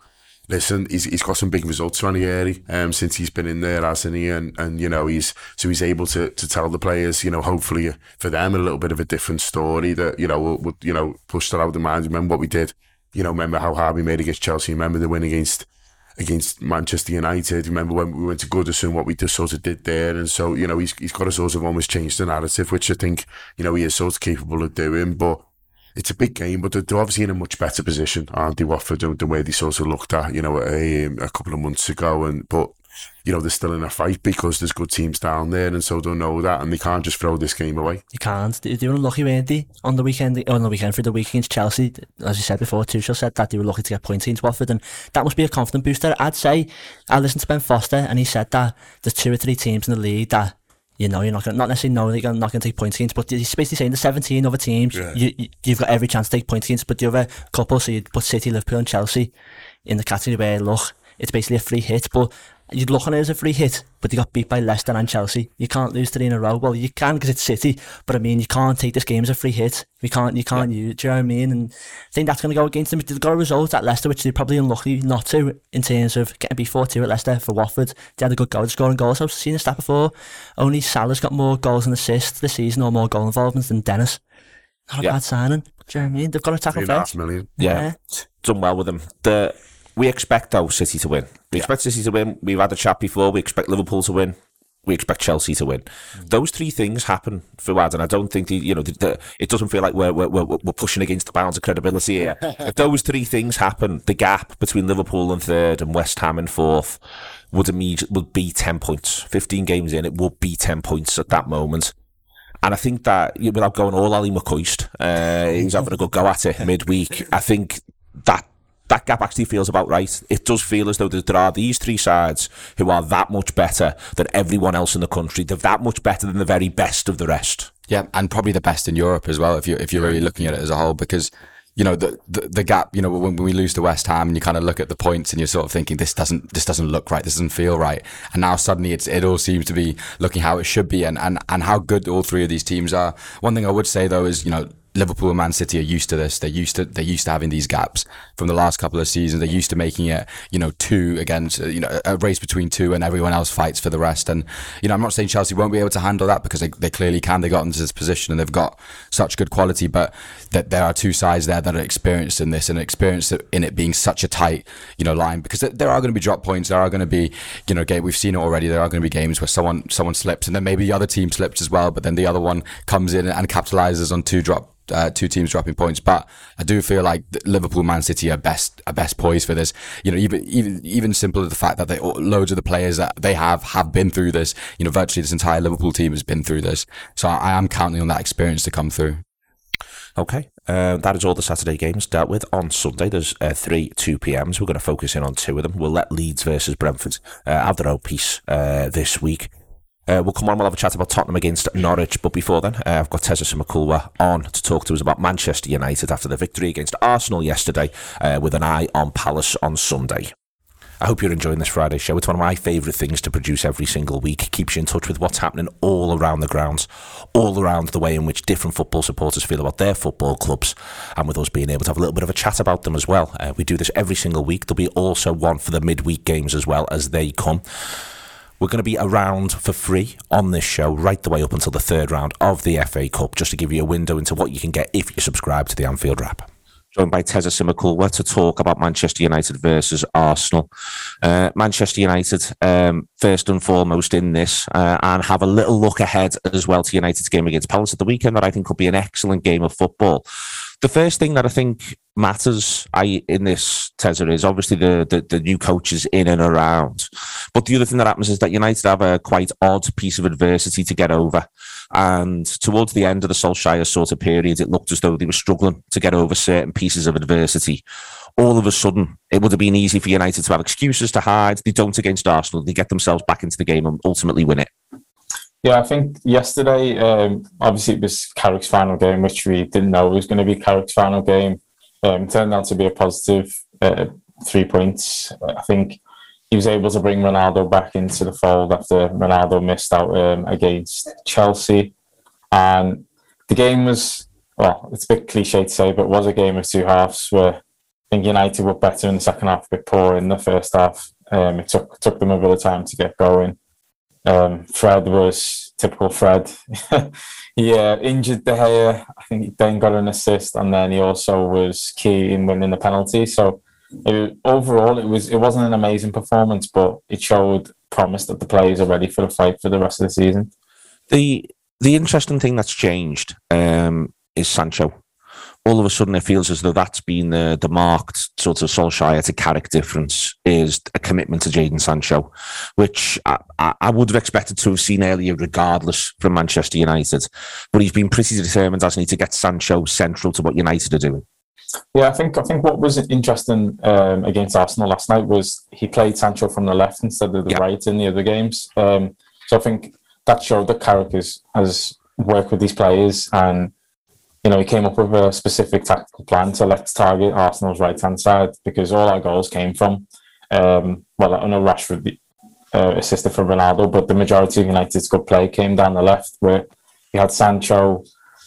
listen, he's he's got some big results, Ranieri, um, since he's been in there, hasn't he? And and you know, he's so he's able to to tell the players, you know, hopefully for them a little bit of a different story that, you know, will, will you know, push that out of the minds. Remember what we did, you know, remember how hard we made against Chelsea, remember the win against against Manchester United, remember when we went to Goodison, what we just sort of did there. And so, you know, he's he's got to sort of almost change the narrative, which I think, you know, he is sort of capable of doing. But it's a big game, but they're, they're obviously in a much better position, aren't they, Watford, the way they sort of looked at, you know, a, a couple of months ago. And but, you know, they're still in a fight because there's good teams down there, and so they'll know that, and they can't just throw this game away. You can't. They were unlucky, weren't they, on the weekend, on the weekend for the week against Chelsea. As you said before, Tuchel said that they were lucky to get points against Watford, and that must be a confident booster. I'd say, I listened to Ben Foster, and he said that there's two or three teams in the league that, you know, you're not gonna, not necessarily know that you're not going to take points against, but he's basically saying the seventeen other teams, yeah. you, you, you've got every chance to take points against, but the other couple, so you'd put City, Liverpool and Chelsea in the category where, look, it's basically a free hit, but you'd look on it as a free hit, but you got beat by Leicester and Chelsea. You can't lose three in a row. Well, you can because it's City, but I mean, you can't take this game as a free hit. We can't, you can't yeah. use it, do you know what I mean? And I think that's going to go against them. They've got a result at Leicester, which they're probably unlucky not to, in terms of getting beat four two at Leicester for Watford. They had a good goal, they're scoring goals. I've seen the stat before. Only Salah's got more goals and assists this season, or more goal involvements than Dennis. Not a yeah. bad signing. Do you know what I mean? They've got to tackle first. Million. Yeah. yeah. Done well with them. The... We expect, though, City to win. We yeah. expect City to win. We've had a chat before. We expect Liverpool to win. We expect Chelsea to win. Mm. Those three things happen for Wad, and I don't think the, you know the, the, it doesn't feel like we're, we're we're pushing against the bounds of credibility here. If those three things happen, the gap between Liverpool in third and West Ham in fourth would immediately would be ten points. Fifteen games in, it would be ten points at that moment. And I think that, without going all Ali McCoist, uh, he's having a good go at it midweek. I think that. That gap actually feels about right. It does feel as though there are these three sides who are that much better than everyone else in the country. They're that much better than the very best of the rest. Yeah, and probably the best in Europe as well, if you if you're really looking at it as a whole, because you know the, the the gap. You know, when, when we lose to West Ham, and you kind of look at the points, and you're sort of thinking, this doesn't this doesn't look right, this doesn't feel right, and now suddenly it's it all seems to be looking how it should be, and and and how good all three of these teams are. One thing I would say though is, you know, Liverpool and Man City are used to this. They're used to they're used to having these gaps from the last couple of seasons. They're used to making it, you know, two against, you know, a race between two, and everyone else fights for the rest. And you know, I'm not saying Chelsea won't be able to handle that, because they, they clearly can. They got into this position and they've got such good quality. But that there are two sides there that are experienced in this, and experienced in it being such a tight, you know, line. Because there are going to be drop points. There are going to be, you know, game. We've seen it already. There are going to be games where someone someone slips, and then maybe the other team slips as well. But then the other one comes in and capitalizes on two drop. Uh, two teams dropping points, but I do feel like Liverpool, Man City are best are best poised for this. You know, even even even simple as the fact that they loads of the players that they have have been through this. You know, virtually this entire Liverpool team has been through this. So I, I am counting on that experience to come through. Okay, uh, that is all the Saturday games dealt with. On Sunday, there's uh, three two p.m s. We're going to focus in on two of them. We'll let Leeds versus Brentford uh, have their own piece uh, this week. Uh, we'll come on, we'll have a chat about Tottenham against Norwich, but before then, uh, I've got Teza Simakulwa on to talk to us about Manchester United after the victory against Arsenal yesterday, uh, with an eye on Palace on Sunday. I hope you're enjoying this Friday show. It's one of my favourite things to produce every single week. Keeps you in touch with what's happening all around the grounds, all around the way in which different football supporters feel about their football clubs, and with us being able to have a little bit of a chat about them as well. Uh, we do this every single week. There'll be also one for the midweek games as well as they come. We're going to be around for free on this show right the way up until the third round of the F A Cup, just to give you a window into what you can get if you subscribe to the Anfield Wrap. Joined by Teza Simakulwa to talk about Manchester United versus Arsenal. Uh, Manchester United, um, first and foremost in this, uh, and have a little look ahead as well to United's game against Palace at the weekend, that I think could be an excellent game of football. The first thing that I think matters I, in this, Teza, is obviously the, the, the new coaches in and around. But the other thing that happens is that United have a quite odd piece of adversity to get over. And towards the end of the Solskjaer sort of period, it looked as though they were struggling to get over certain pieces of adversity. All of a sudden, it would have been easy for United to have excuses to hide. They don't against Arsenal. They get themselves back into the game and ultimately win it. Yeah, I think yesterday, um, obviously it was Carrick's final game, which we didn't know it was going to be Carrick's final game. Um, it turned out to be a positive uh, three points. I think he was able to bring Ronaldo back into the fold after Ronaldo missed out um, against Chelsea. And the game was, well, it's a bit cliche to say, but it was a game of two halves where think United were better in the second half, a bit poor in the first half. Um, it took took them a bit of time to get going. Um, Fred was typical Fred. he uh, injured De Gea. I think he then got an assist, and then he also was key in winning the penalty. So it, overall, it was it wasn't an amazing performance, but it showed promise that the players are ready for the fight for the rest of the season. The the interesting thing that's changed um, is Sancho. All of a sudden, it feels as though that's been the, the marked sort of Solskjaer to Carrick difference, is a commitment to Jadon Sancho, which I, I, I would have expected to have seen earlier regardless from Manchester United. But he's been pretty determined, hasn't he, to get Sancho central to what United are doing. Yeah, I think I think what was interesting um, against Arsenal last night was he played Sancho from the left instead of the yeah. right in the other games. Um, so I think that showed that Carrick has, has worked with these players, and you know, he came up with a specific tactical plan to let's target Arsenal's right-hand side, because all our goals came from, um, well, I know Rashford uh, assisted for Ronaldo, but the majority of United's good play came down the left, where you had Sancho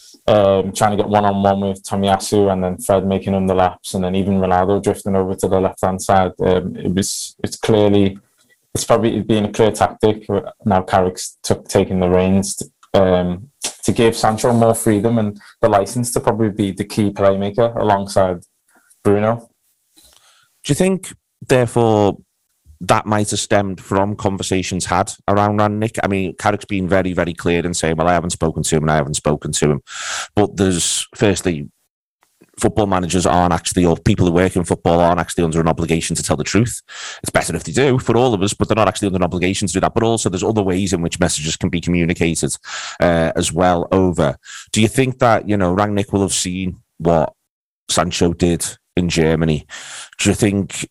um, trying to get one-on-one with Tomiyasu, and then Fred making him the laps, and then even Ronaldo drifting over to the left-hand side. Um, it was, it's clearly, it's probably been a clear tactic. Now Carrick's took, taking the reins to, um, to give Sancho more freedom and the license to probably be the key playmaker alongside Bruno. Do you think, therefore, that might have stemmed from conversations had around Rangnick? I mean, Carrick's been very, very clear in saying, well, I haven't spoken to him and I haven't spoken to him. But there's, firstly, football managers aren't actually, or people who work in football aren't actually under an obligation to tell the truth. It's better if they do for all of us, but they're not actually under an obligation to do that. But also there's other ways in which messages can be communicated uh, as well over. Do you think that, you know, Rangnick will have seen what Sancho did in Germany? Do you think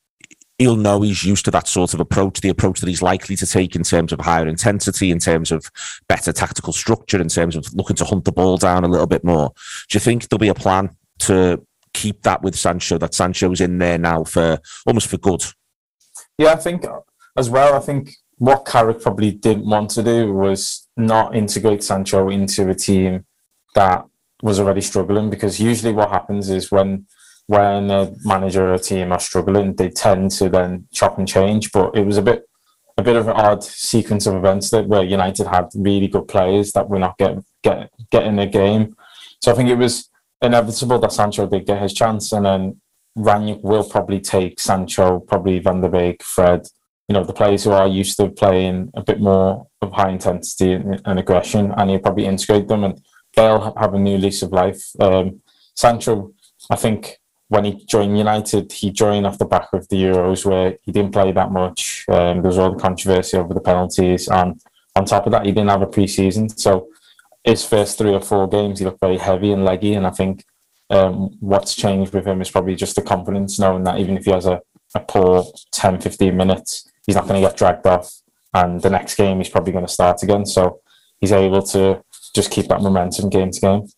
he'll know he's used to that sort of approach, the approach that he's likely to take in terms of higher intensity, in terms of better tactical structure, in terms of looking to hunt the ball down a little bit more? Do you think there'll be a plan to keep that with Sancho, that Sancho's in there now for almost for good? Yeah, I think as well, I think what Carrick probably didn't want to do was not integrate Sancho into a team that was already struggling, because usually what happens is when when a manager or a team are struggling, they tend to then chop and change. But it was a bit a bit of an odd sequence of events that where United had really good players that were not getting get, getting a game. So I think it was inevitable that Sancho did get his chance, and then Rangnick will probably take Sancho, probably Van der Beek, Fred, you know, the players who are used to playing a bit more of high intensity and, and aggression, and he'll probably integrate them, and they'll have a new lease of life. Um, Sancho, I think when he joined United, he joined off the back of the Euros where he didn't play that much. Um, there was all the controversy over the penalties, and on top of that, he didn't have a pre-season. So his first three or four games, he looked very heavy and leggy, and I think um, what's changed with him is probably just the confidence, knowing that even if he has a, a poor ten, fifteen minutes, he's not going to get dragged off, and the next game he's probably going to start again. So he's able to just keep that momentum game to game.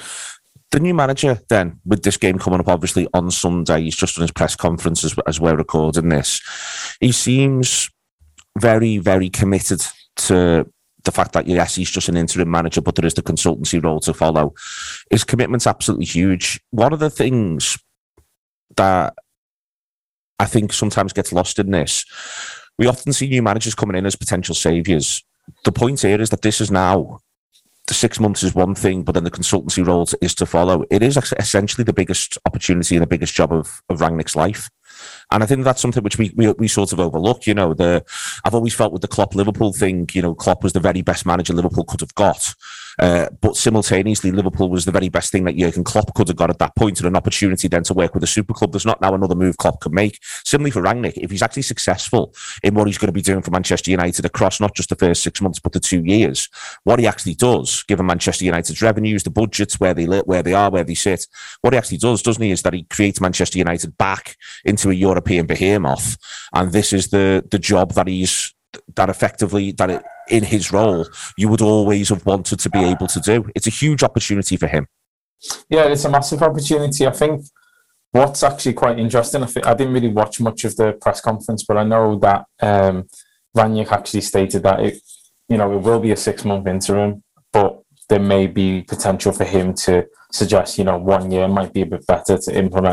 The new manager, then, with this game coming up, obviously, on Sunday, he's just done his press conference as, as we're recording this. He seems very, very committed to the fact that, yes, he's just an interim manager, but there is the consultancy role to follow. His commitment's absolutely huge. One of the things that I think sometimes gets lost in this, we often see new managers coming in as potential saviours. The point here is that this is now, the six months is one thing, but then the consultancy role is to follow. It is essentially the biggest opportunity and the biggest job of, of Rangnick's life. And I think that's something which we, we we sort of overlook. You know, the I've always felt with the Klopp Liverpool thing, you know, Klopp was the very best manager Liverpool could have got. Uh, but simultaneously, Liverpool was the very best thing that Jurgen Klopp could have got at that point, and an opportunity then to work with a super club. There's not now another move Klopp can make. Similarly for Rangnick, if he's actually successful in what he's going to be doing for Manchester United across not just the first six months, but the two years, what he actually does, given Manchester United's revenues, the budgets, where they live, where they are, where they sit, what he actually does, doesn't he, is that he creates Manchester United back into a European behemoth. And this is the the job that he's, that effectively, that it, in his role, you would always have wanted to be able to do. It's a huge opportunity for him. Yeah, it's a massive opportunity. I think what's actually quite interesting, I, think, I didn't really watch much of the press conference, but I know that um, Rangnick actually stated that it, you know, it will be a six-month interim, but there may be potential for him to suggest, you know, one year might be a bit better to implement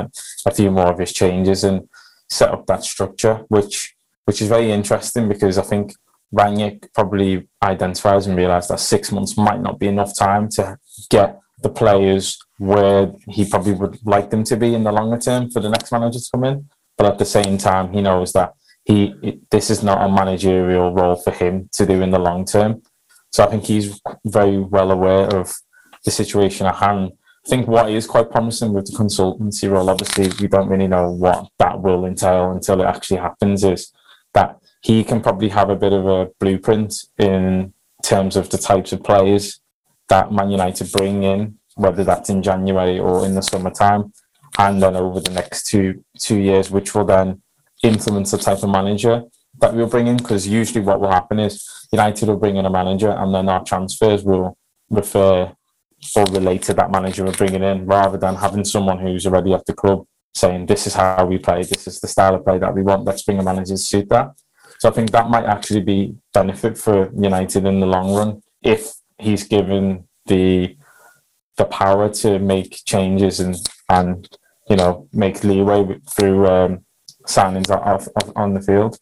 a few more of his changes and set up that structure, which which is very interesting because I think Rangnick probably identifies and realised that six months might not be enough time to get the players where he probably would like them to be in the longer term for the next manager to come in. But at the same time, he knows that he this is not a managerial role for him to do in the long term. So I think he's very well aware of the situation at hand. I think what is quite promising with the consultancy role, obviously we don't really know what that will entail until it actually happens, is that he can probably have a bit of a blueprint in terms of the types of players that Man United bring in, whether that's in January or in the summertime, and then over the next two two years, which will then influence the type of manager that we'll bring in. Because usually what will happen is United will bring in a manager and then our transfers will refer or relate to that manager we're bringing in, rather than having someone who's already at the club saying, this is how we play, this is the style of play that we want, let's bring a manager to suit that. So I think that might actually be benefit for United in the long run if he's given the the power to make changes and, and you know, make leeway through um, signings off, off, on the field.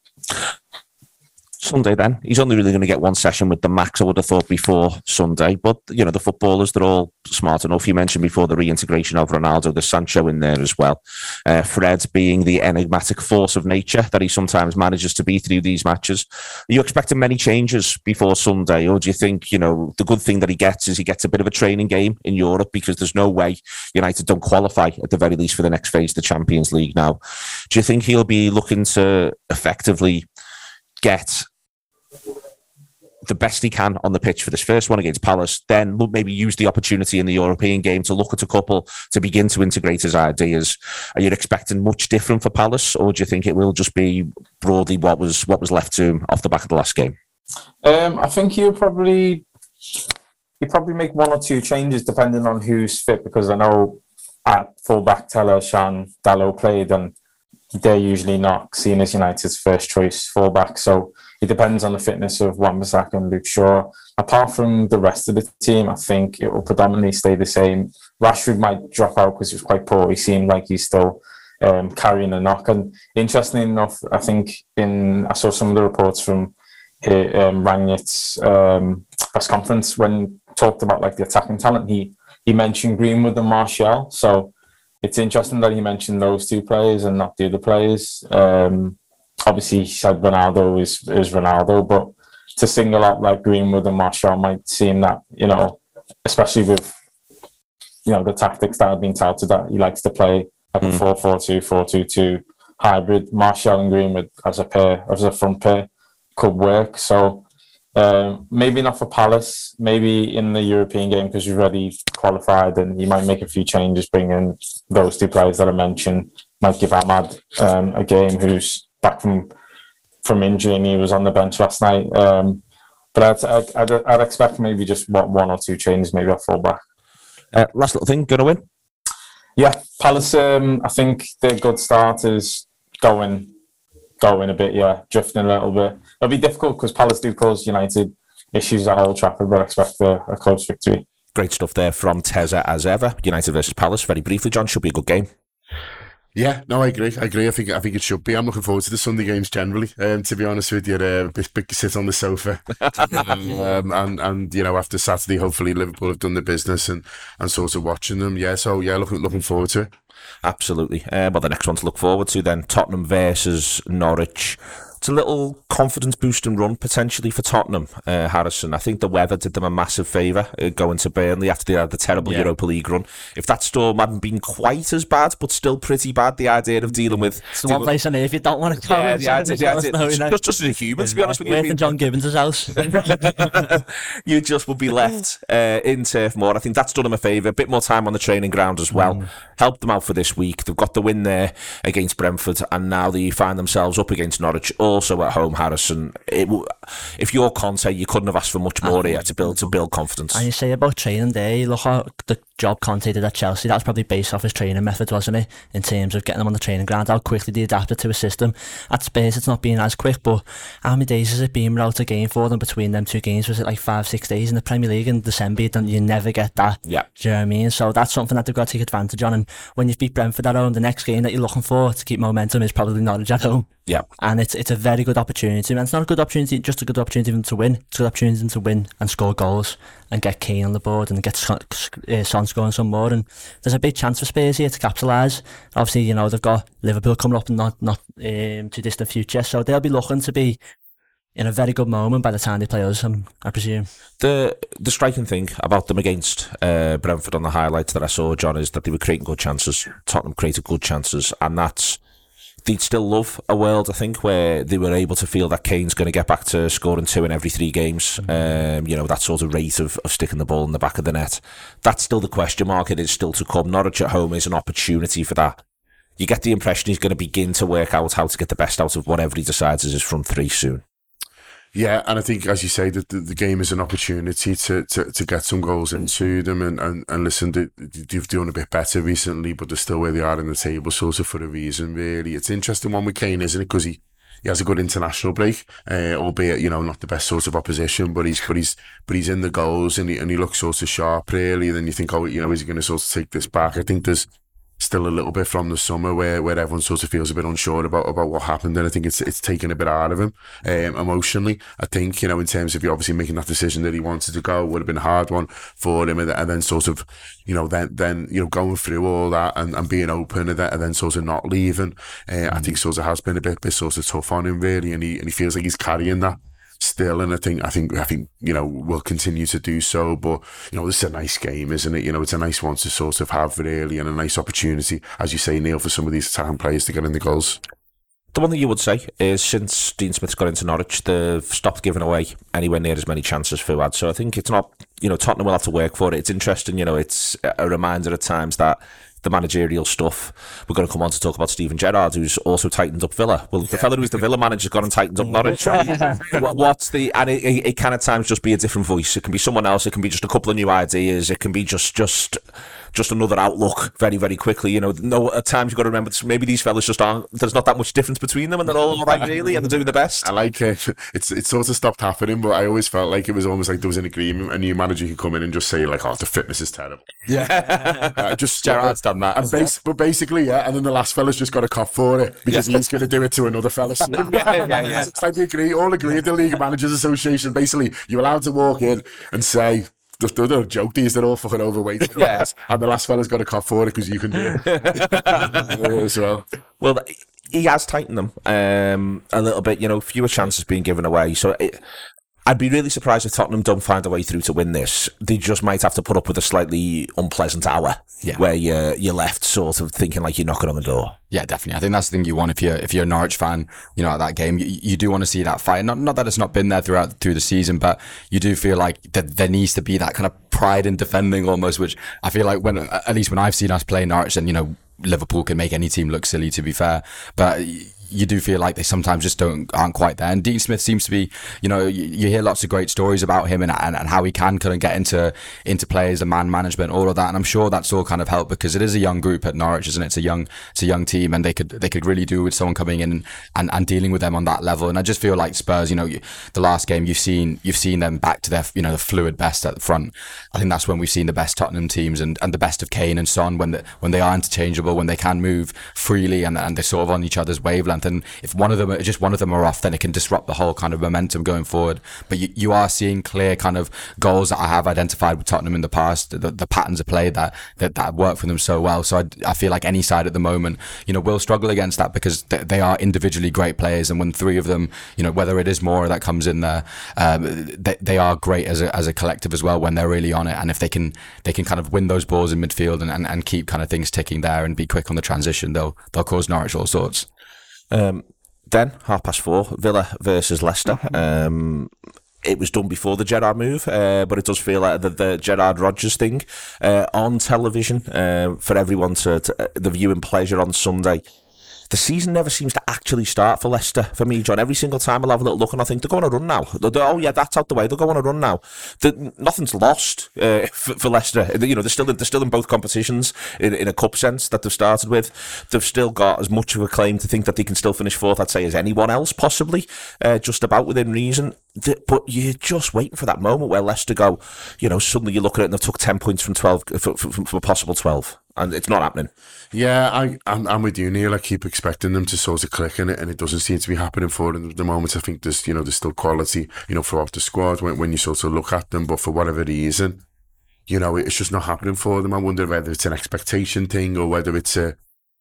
Sunday then. He's only really going to get one session with the max, I would have thought, before Sunday. But, you know, the footballers, they're all smart enough. You mentioned before the reintegration of Ronaldo, there's Sancho in there as well. Uh, Fred being the enigmatic force of nature that he sometimes manages to be through these matches. Are you expecting many changes before Sunday? Or do you think, you know, the good thing that he gets is he gets a bit of a training game in Europe, because there's no way United don't qualify, at the very least, for the next phase of the Champions League now. Do you think he'll be looking to effectively get the best he can on the pitch for this first one against Palace, then maybe use the opportunity in the European game to look at a couple to begin to integrate his ideas? Are you expecting much different for Palace, or do you think it will just be broadly what was what was left to him off the back of the last game? Um, I think he'll probably he'll probably make one or two changes depending on who's fit, because I know at fullback Tella, Shan, Dalot played, and they're usually not seen as United's first choice fullback. So it depends on the fitness of Wan-Bissaka and Luke Shaw. Apart from the rest of the team, I think it will predominantly stay the same. Rashford might drop out because he was quite poor. He seemed like he's still um, carrying a knock. And interestingly enough, I think in I saw some of the reports from um, Rangnick's um, press conference when talked about like the attacking talent. He he mentioned Greenwood and Martial. So it's interesting that he mentioned those two players and not the other players. Um, obviously, he said Ronaldo is, is Ronaldo, but to single out like Greenwood and Martial might seem that, you know, especially with, you know, the tactics that have been touted that he likes to play like mm. a four four two, four two two hybrid. Martial and Greenwood as a pair, as a front pair, could work. So um, maybe not for Palace, maybe in the European game because we've already qualified, and he might make a few changes, bring in those two players that I mentioned. Might give Ahmad um, a game, who's back from from injury and he was on the bench last night. Um, but I'd, I'd, I'd expect maybe just one or two changes, maybe at full back. Uh, last little thing, going to win? Yeah, Palace, um, I think their good start is going, going a bit, yeah, drifting a little bit. It'll be difficult because Palace do cause United issues at Old Trafford, but I expect a, a close victory. Great stuff there from Teza as ever. United versus Palace, very briefly, John, should be a good game. Yeah, no, I agree. I agree. I think I think it should be. I'm looking forward to the Sunday games generally. Um, to be honest with you, uh, big, big sit on the sofa, um, and and you know after Saturday, hopefully Liverpool have done the business and, and sort of watching them. Yeah, so yeah, looking looking forward to it. Absolutely. Uh, but the next one to look forward to then, Tottenham versus Norwich. It's a little confidence boosting run potentially for Tottenham, uh, Harrison. I think the weather did them a massive favour uh, going to Burnley after they had the terrible yeah. Europa League run. If that storm hadn't been quite as bad, but still pretty bad, the idea of dealing with... It's the one place on earth you don't want to go. Yeah, the idea, the idea, no, just, just, just as a human, to be honest with you. Worth in John Gibbons' house. You just would be left uh, in Turf Moor. I think that's done them a favour. A bit more time on the training ground as well. Mm. Helped them out for this week. They've got the win there against Brentford, and now they find themselves up against Norwich. also at home, Harrison. It, if you're Conte, you couldn't have asked for much more here to build to build confidence. And you say about training there, you look at the job Conte did at Chelsea. That was probably based off his training method, wasn't it? In terms of getting them on the training ground, how quickly they adapted to a system. At Spurs, it's not been as quick, but how many days has it been without a game for them between them two games? Was it like five, six days in the Premier League in December? You, you never get that. Yeah. Do you know what I mean? So that's something that they've got to take advantage on. And when you beat Brentford at home, the next game that you're looking for to keep momentum is probably Norwich at home. Yeah. And it's it's a very good opportunity. And it's not a good opportunity, just a good opportunity for them to win. It's a good opportunity to win and score goals and get Kane on the board and get Son, uh, Son scoring some more. And there's a big chance for Spurs here to capitalise. Obviously, you know, they've got Liverpool coming up in not, not um, too distant future. So they'll be looking to be in a very good moment by the time they play us, um, I presume. The the striking thing about them against uh, Brentford on the highlights that I saw, John, is that they were creating good chances. Tottenham created good chances, and that's they'd still love a world, I think, where they were able to feel that Kane's going to get back to scoring two in every three games. Um, you know, that sort of rate of, of sticking the ball in the back of the net. That's still the question mark. It is still to come. Norwich at home is an opportunity for that. You get the impression he's going to begin to work out how to get the best out of whatever he decides is his front three soon. Yeah, and I think, as you say, that the, the game is an opportunity to, to, to get some goals into them. And, and, and listen, they, they've done a bit better recently, but they're still where they are in the table, sort of for a reason, really. It's an interesting one with Kane, isn't it? Because he, he has a good international break, uh, albeit, you know, not the best sort of opposition, but he's but he's but he's in the goals and he and he looks sort of sharp, really. Then you think, oh, you know, is he going to sort of take this back? I think there's still a little bit from the summer where, where everyone sort of feels a bit unsure about, about what happened, and I think it's it's taken a bit out of him um, emotionally. I think, you know, in terms of you obviously making that decision that he wanted to go, would have been a hard one for him, and, and then sort of, you know, then then you know going through all that and, and being open and then, and then sort of not leaving. Uh, mm. I think sort of has been a bit, bit sort of tough on him, really, and he and he feels like he's carrying that still, and I think I think I think you know we'll continue to do so. But you know, this is a nice game, isn't it? You know, it's a nice one to sort of have, really, and a nice opportunity, as you say, Neil, for some of these attacking players to get in the goals. The one thing you would say is, since Dean Smith's got into Norwich, they've stopped giving away anywhere near as many chances for Fuad. So I think it's not, you know, Tottenham will have to work for it. It's interesting, you know, it's a reminder at times that the managerial stuff. We're going to come on to talk about Steven Gerrard, who's also tightened up Villa. Well, the fella who's the Villa manager's gone and tightened up Norwich. What's the? And it, it, it can at times just be a different voice. It can be someone else. It can be just a couple of new ideas. It can be just just just another outlook. Very very quickly. You know, no. At times you've got to remember this, maybe these fellas just aren't. There's not that much difference between them, and they're all right really, and they're doing the best. I like it. It's it sort of stopped happening, but I always felt like it was almost like there was an agreement. A new manager could come in and just say like, "Oh, the fitness is terrible." Yeah, uh, just Gerrard's done that. And base, but basically, yeah, and then the last fella's just got a cop for it because yeah. he's going to do it to another fella. yeah, yeah, yeah. It's like we agree, all agree at the League Managers Association. Basically, you're allowed to walk in and say, they're, they're joke these, they're all fucking overweight. Yes. And the last fella's got a cop for it because you can do it as well. Well, he has tightened them um, a little bit, you know, fewer chances being given away. So it, I'd be really surprised if Tottenham don't find a way through to win this. They just might have to put up with a slightly unpleasant hour yeah. where you're, you're left sort of thinking like you're knocking on the door. Yeah, definitely. I think that's the thing you want if you're if you're a Norwich fan. You know, at that game, you, you do want to see that fight. Not not that it's not been there throughout through the season, but you do feel like that there needs to be that kind of pride in defending almost. Which I feel like when at least when I've seen us play Norwich, and you know, Liverpool can make any team look silly, to be fair, but you do feel like they sometimes just don't aren't quite there. And Dean Smith seems to be, you know, you, you hear lots of great stories about him and, and and how he can kind of get into into players and man management, all of that. And I'm sure that's all kind of helped because it is a young group at Norwich, isn't it? It's a young it's a young team, and they could they could really do with someone coming in and, and, and dealing with them on that level. And I just feel like Spurs, you know, you, the last game you've seen you've seen them back to their, you know, the fluid best at the front. I think that's when we've seen the best Tottenham teams and, and the best of Kane and Son when the, when they are interchangeable, when they can move freely and and they're sort of on each other's wavelength. And if one of them, just one of them are off, then it can disrupt the whole kind of momentum going forward. But you, you are seeing clear kind of goals that I have identified with Tottenham in the past, the, the patterns of play that, that that work for them so well. So I, I feel like any side at the moment, you know, will struggle against that because they, they are individually great players. And when three of them, you know, whether it is Moura that comes in there, um, they, they are great as a, as a collective as well when they're really on it. And if they can, they can kind of win those balls in midfield and, and, and keep kind of things ticking there and be quick on the transition, they'll, they'll cause Norwich all sorts. Um, Then, half past four, Villa versus Leicester. Um, it was done before the Gerrard move, uh, but it does feel like the, the Gerrard Rodgers thing uh, on television uh, for everyone to, to uh, the viewing pleasure on Sunday. the season never seems to actually start for Leicester for me, John. Every single time I'll have a little look and I think they're going to run now. They're, they're, oh yeah, that's out the way. They're going to run now. The, nothing's lost uh, for, for Leicester. You know, they're still in, they're still in both competitions in, in a cup sense that they've started with. They've still got as much of a claim to think that they can still finish fourth, I'd say, as anyone else possibly, uh, just about within reason. The, but you're just waiting for that moment where Leicester go, you know, suddenly you look at it and they've took ten points from twelve from, from, from a possible twelve. And it's not happening. Yeah, I, I'm, I'm with you, Neil. I keep expecting them to sort of click in it, and it doesn't seem to be happening for them at the moment. I think there's, you know, there's still quality, you know, throughout the squad when, when you sort of look at them, but for whatever reason, you know, it's just not happening for them. I wonder whether it's an expectation thing or whether it's a,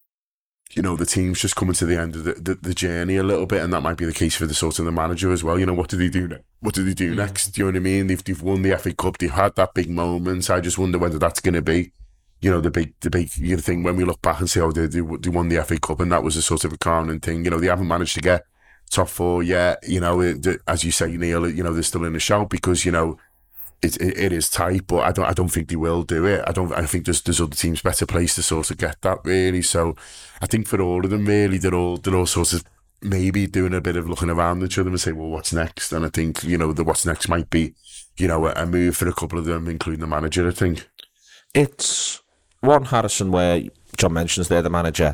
you know, the team's just coming to the end of the, the, the journey a little bit, and that might be the case for the sort of the manager as well. You know, what do they do next? What do they do yeah. next? Do you know what I mean? They've, they've won the F A Cup, they've had that big moment. I just wonder whether that's going to be, you know, the big, the big you know, thing when we look back and say, oh, they, they, they won the F A Cup, and that was a sort of a crowning thing. You know, they haven't managed to get top four yet. You know, it, as you say, Neil, you know, they're still in the shout because, you know, it, it it is tight, but I don't I don't think they will do it. I don't. I think there's there's other teams better placed to sort of get that really. So I think for all of them, really, they're all they're all sort of maybe doing a bit of looking around each other and saying, well, what's next? And I think, you know, the what's next might be, you know, a, a move for a couple of them, including the manager. I think it's one Harrison where John mentions there the manager.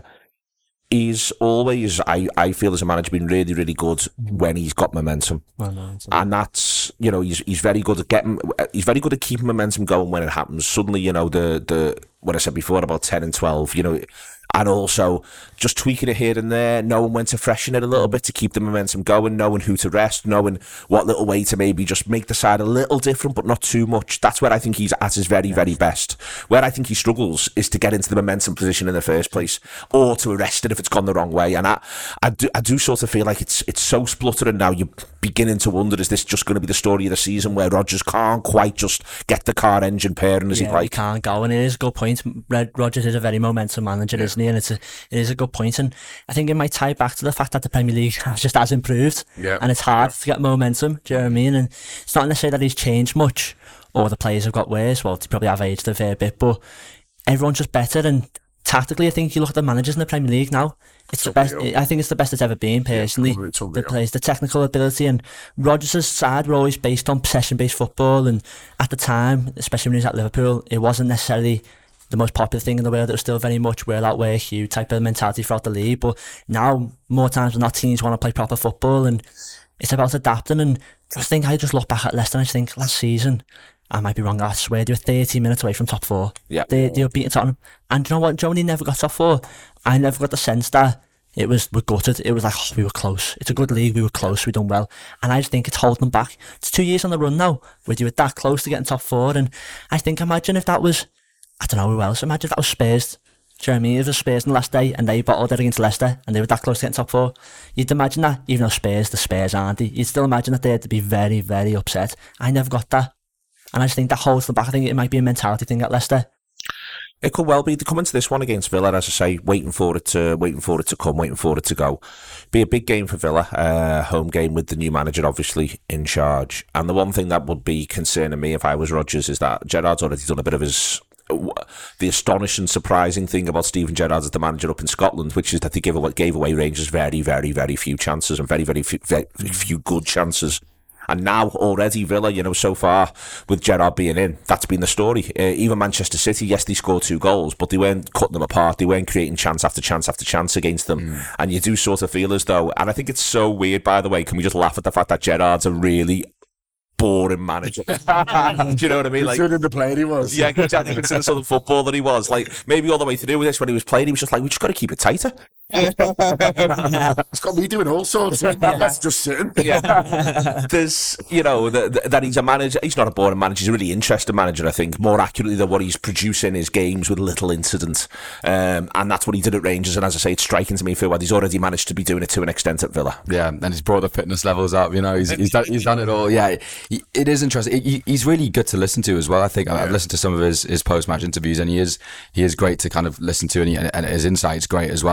He's always, I, I feel as a manager, been really, really good when he's got momentum. momentum. And that's, you know, he's he's very good at getting, he's very good at keeping momentum going when it happens. Suddenly, you know, the, the what I said before about ten and twelve, you know, and also just tweaking it here and there, knowing when to freshen it a little bit to keep the momentum going, knowing who to rest, knowing what little way to maybe just make the side a little different, but not too much. That's where I think he's at his very, very best. Where I think he struggles is to get into the momentum position in the first place, or to arrest it if it's gone the wrong way. And I, I do, I do sort of feel like it's it's so spluttering now. You're beginning to wonder, is this just going to be the story of the season where Rodgers can't quite just get the car engine pairing as yeah, he'd like? He can't go, and it is a good point. Red Rodgers is a very momentum manager, yeah. isn't he? And it's a, it is a good point, and I think it might tie back to the fact that the Premier League just has improved, yeah. and it's hard yeah. to get momentum. Do you know what I mean? And it's not necessarily that he's changed much, or the players have got worse. Well, they probably have aged a fair bit, but everyone's just better. And tactically, I think you look at the managers in the Premier League now. It's the best. I think it's the best it's ever been, personally. Yeah, the players, the technical ability, and Rodgers' side were always based on possession-based football. And at the time, especially when he was at Liverpool, it wasn't necessarily the most popular thing in the world. It was still very much wear out, wear Hugh type of mentality throughout the league. But now, more times than not, teams want to play proper football, and it's about adapting. And I think I just look back at Leicester and I think last season, I might be wrong, I swear, they were thirteen minutes away from top four. Yeah. They, they were beating Tottenham. And you know what, Joe, when they never got top four, I never got the sense that it was, we're gutted. It was like, oh, we were close. It's a good league, we were close, we done well. And I just think it's holding them back. It's two years on the run now, where you were that close to getting top four. And I think, imagine if that was, I don't know who else, imagine if that was Spurs. Do you know what I mean? If it was Spurs in the last day and they bottled it against Leicester and they were that close to getting top four, you'd imagine that, even though Spurs, the Spurs aren't they, you'd still imagine that they had to be very, very upset. I never got that. And I just think that holds them back. I think it might be a mentality thing at Leicester. It could well be. To come into this one against Villa, as I say, waiting for it to waiting for it to come, waiting for it to go. Be a big game for Villa, uh, home game with the new manager obviously in charge. And the one thing that would be concerning me if I was Rodgers is that Gerrard's already done a bit of his. The astonishing, surprising thing about Steven Gerrard as the manager up in Scotland, which is that they gave away, gave away Rangers very, very, very few chances and very, very few, very few good chances. And now already Villa, you know, so far with Gerrard being in, that's been the story. Uh, even Manchester City, yes, they scored two goals, but they weren't cutting them apart. They weren't creating chance after chance after chance against them. Mm. And you do sort of feel as though, and I think it's so weird, by the way, can we just laugh at the fact that Gerrard's a really boring manager? Do you know what I mean? Like, considering the player he was. Yeah, exactly. Considering the sort of football that he was. Like, maybe all the way through with this when he was playing, he was just like, we just got to keep it tighter. It's got me doing all sorts. That's just sitting. Yeah. There's, you know, the, the, that he's a manager. He's not a boring manager. He's a really interesting manager, I think. More accurately than what he's producing his games with little incident. Um, and that's what he did at Rangers. And as I say, it's striking to me for what he's already managed to be doing it to an extent at Villa. Yeah, and he's brought the fitness levels up. You know, he's he's done, he's done it all. Yeah, he, it is interesting. He, he's really good to listen to as well. I think yeah. I've listened to some of his, his post match interviews, and he is he is great to kind of listen to, and, he, and his insight is great as well. And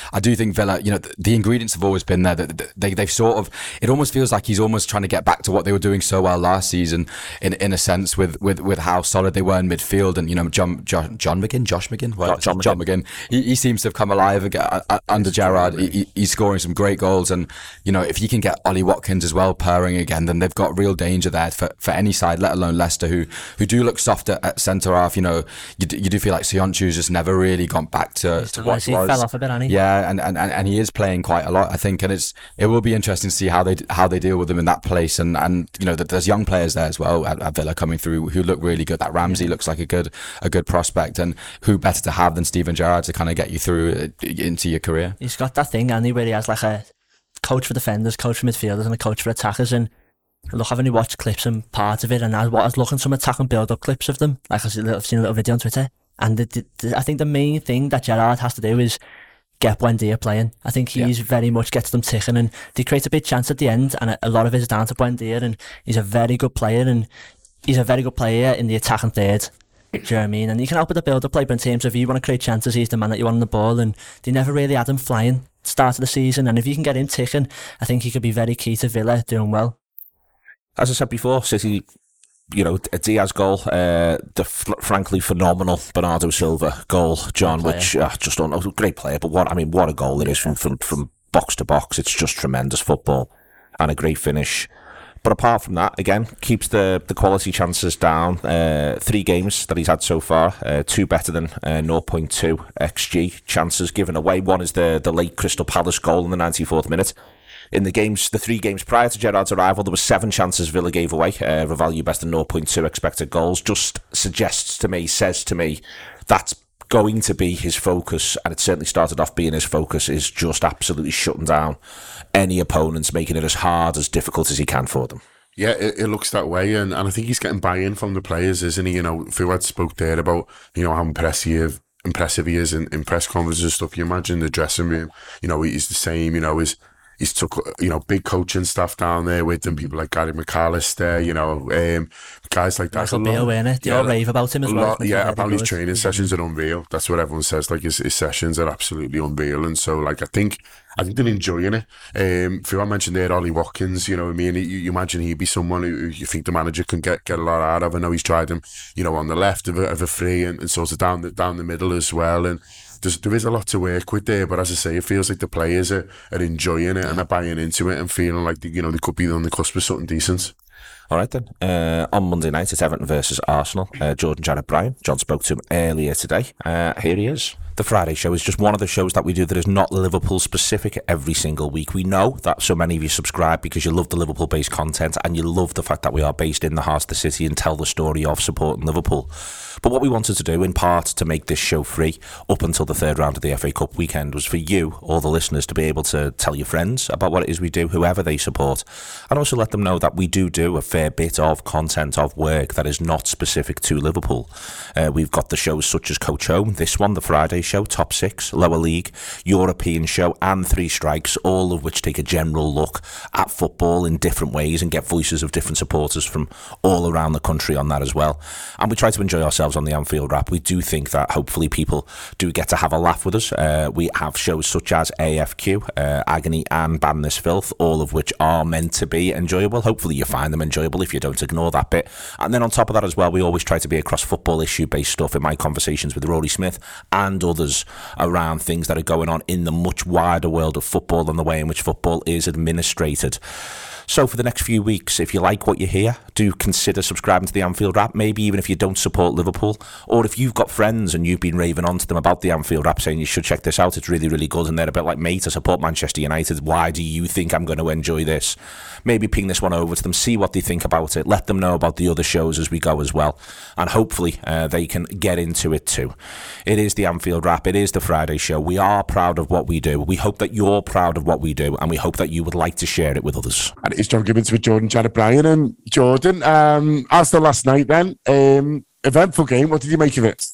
I do think Villa, you know, the, the ingredients have always been there. That they they've sort of, it almost feels like he's almost trying to get back to what they were doing so well last season, in in a sense, with with, with how solid they were in midfield. And you know, John John, John McGinn, Josh McGinn, well, John, John McGinn, McGinn. He, he seems to have come alive again uh, under Gerrard. He, he's scoring some great goals, and you know, if you can get Ollie Watkins as well purring again, then they've got real danger there for, for any side, let alone Leicester, who who do look soft at, at centre half. You know, you, you do feel like Sionchu's just never really gone back to, to what he was. fell off a bit, hasn't he? Yeah, and, and, and he is playing quite a lot, I think, and it's it will be interesting to see how they how they deal with him in that place, and and you know that there's young players there as well at, at Villa coming through who look really good. That Ramsey yeah. looks like a good a good prospect, and who better to have than Steven Gerrard to kind of get you through into your career. He's got that thing, and he where he has like a coach for defenders, coach for midfielders, and a coach for attackers. And look, I've only watched clips and parts of it, and I was looking at some attack and build up clips of them. Like I've seen a little video on Twitter, and the, the, the, I think the main thing that Gerrard has to do is get Buendia playing. I think he's yeah. very much gets them ticking, and they create a big chance at the end, and a, a lot of it is down to Buendia, and he's a very good player, and he's a very good player in the attacking third. Do you know what I mean? And you can help with the build-up play, but in terms of you want to create chances, he's the man that you want on the ball, and they never really had him flying start of the season, and if you can get him ticking, I think he could be very key to Villa doing well. As I said before, City, you know, a Diaz goal, uh, the f- frankly phenomenal Bernardo Silva goal, John, which uh, just don't know, great player, but what I mean, what a goal it is from, from from box to box. It's just tremendous football and a great finish. But apart from that, again, keeps the, the quality chances down. Uh, three games that he's had so far, uh, two better than uh, zero point two X G chances given away. One is the, the late Crystal Palace goal in the ninety-fourth minute. In the games, the three games prior to Gerrard's arrival, there were seven chances Villa gave away. Uh, a value best than zero point two expected goals. Just suggests to me, says to me, that's going to be his focus, and it certainly started off being his focus, is just absolutely shutting down any opponents, making it as hard, as difficult as he can for them. Yeah, it, it looks that way, and, and I think he's getting buy-in from the players, isn't he? You know, Fuad spoke there about, you know, how impressive impressive he is in, in press conferences and stuff. You imagine the dressing room, you know, he's the same, you know, he's He's took, you know, big coaching staff down there with them, people like Gary McAllister, you know, um, guys like that. Michael Beale, weren't it? They all rave about him as well. Lot, yeah, apparently his training sessions are unreal. That's what everyone says. Like, his, his sessions are absolutely unreal. And so, like, I think I think they're enjoying it. Um, if I mentioned there, Ollie Watkins, you know what I mean? You, you imagine he'd be someone who, who you think the manager can get, get a lot out of. I know he's tried him, you know, on the left of a, of a free and, and sort of down the, down the middle as well. And There's, there is a lot to work with there, but as I say, it feels like the players are, are enjoying it and are buying into it and feeling like they, you know, they could be on the cusp of something decent. All right then. Uh, on Monday night, it's Everton versus Arsenal. Uh, Jordan Jarrett Bryan. John spoke to him earlier today. Uh, here he is. The Friday show is just one of the shows that we do that is not Liverpool specific every single week. We know that so many of you subscribe because you love the Liverpool based content and you love the fact that we are based in the heart of the city and tell the story of supporting Liverpool. But what we wanted to do, in part to make this show free up until the third round of the F A Cup weekend, was for you, all the listeners, to be able to tell your friends about what it is we do, whoever they support, and also let them know that we do do a fair bit of content, of work that is not specific to Liverpool. Uh, we've got the shows such as Coach Home, this one, the Friday show, Top Six, Lower League, European show, and Three Strikes, all of which take a general look at football in different ways and get voices of different supporters from all around the country on that as well. And we try to enjoy ourselves on the Anfield Wrap. We do think that hopefully people do get to have a laugh with us. Uh, we have shows such as A F Q, uh, Agony, and Ban This Filth, all of which are meant to be enjoyable. Hopefully you find them enjoyable. If you don't, ignore that bit. And then on top of that as well, we always try to be across football issue based stuff in my conversations with Rory Smith and others around things that are going on in the much wider world of football and the way in which football is administrated. So for the next few weeks, if you like what you hear, do consider subscribing to the Anfield Wrap, maybe even if you don't support Liverpool, or if you've got friends and you've been raving on to them about the Anfield Wrap saying you should check this out, it's really, really good, and they're a bit like, mate, I support Manchester United, why do you think I'm going to enjoy this? Maybe ping this one over to them, see what they think about it, let them know about the other shows as we go as well, and hopefully uh, they can get into it too. It is the Anfield Wrap, it is the Friday show, we are proud of what we do, we hope that you're proud of what we do, and we hope that you would like to share it with others. And it's John Gibbons with Jordan Jarrett Bryan. And Jordan, um, as the last night then, um, eventful game, what did you make of it?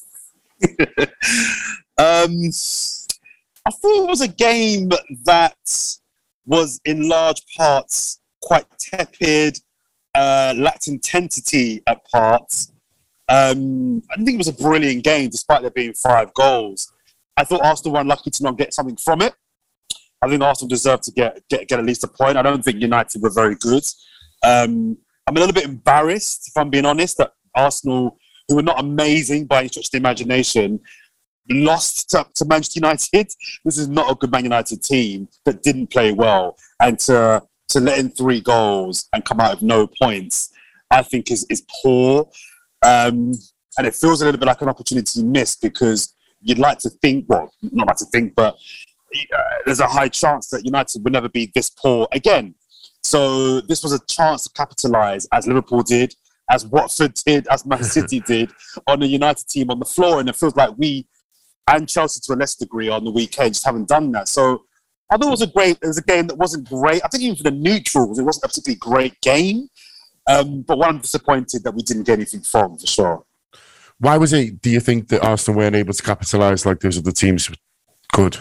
um, I thought it was a game that was in large parts quite tepid, uh, lacked intensity at parts. Um, I didn't think it was a brilliant game, despite there being five goals. I thought Arsenal were unlucky to not get something from it. I think Arsenal deserved to get, get, get at least a point. I don't think United were very good. Um, I'm a little bit embarrassed, if I'm being honest, that Arsenal, who were not amazing by any stretch of the imagination, lost to, to Manchester United. This is not a good Man United team that didn't play well. And to, to let in three goals and come out with no points, I think is, is poor. Um, and it feels a little bit like an opportunity missed, because you'd like to think, well, not like to think, but uh, there's a high chance that United would never be this poor again. So this was a chance to capitalise, as Liverpool did, as Watford did, as Man City did, on a United team on the floor. And it feels like we, and Chelsea to a lesser degree on the weekend, just haven't done that. So I thought it was a great, it was a game that wasn't great. I think even for the neutrals, it wasn't a particularly great game. Um, but one I'm disappointed that we didn't get anything from, for sure. Why was it, do you think, that Arsenal weren't able to capitalise like those other teams could?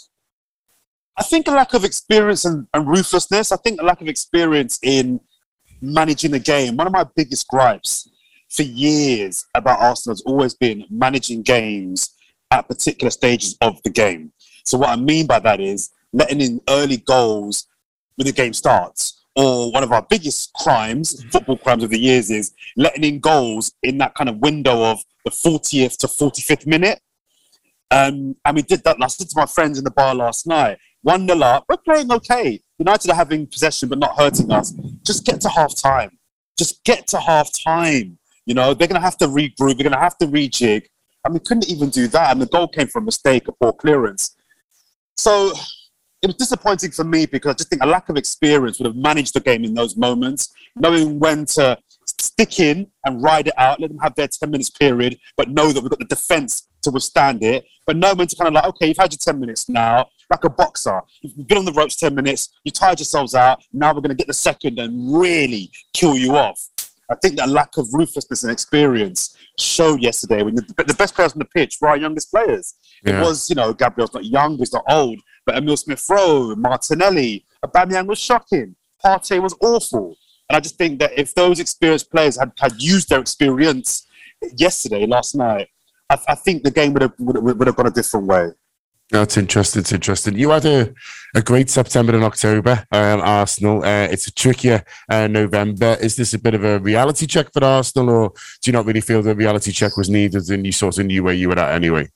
I think a lack of experience and, and ruthlessness. I think a lack of experience in managing the game. One of my biggest gripes for years about Arsenal has always been managing games at particular stages of the game. So what I mean by that is letting in early goals when the game starts. Or one of our biggest crimes, football crimes of the years, is letting in goals in that kind of window of the fortieth to forty-fifth minute. Um, and we did that. And I said to my friends in the bar last night, one nil up, we're playing okay. United are having possession but not hurting us. Just get to half time. Just get to half time. You know, they're going to have to regroup. They're going to have to rejig. And we couldn't even do that. And the goal came from a mistake, a poor clearance. So it was disappointing for me, because I just think a lack of experience would have managed the game in those moments, knowing when to stick in and ride it out, let them have their ten minutes period, but know that we've got the defence to withstand it, but know when to kind of like, okay, you've had your ten minutes now, like a boxer. You've been on the ropes ten minutes, you tired yourselves out, now we're going to get the second and really kill you off. I think that lack of ruthlessness and experience showed yesterday when the, the best players on the pitch were our youngest players. Yeah. It was, you know, Gabriel's not young, he's not old, but Emile Smith-Rowe, Martinelli, Aubameyang was shocking, Partey was awful. And I just think that if those experienced players had, had used their experience yesterday, last night, I, I think the game would have, would, would have gone a different way. That's interesting. It's interesting. You had a, a great September and October, um, Arsenal. Uh, it's a trickier uh, November. Is this a bit of a reality check for Arsenal, or do you not really feel the reality check was needed and you sort of knew where you were at anyway?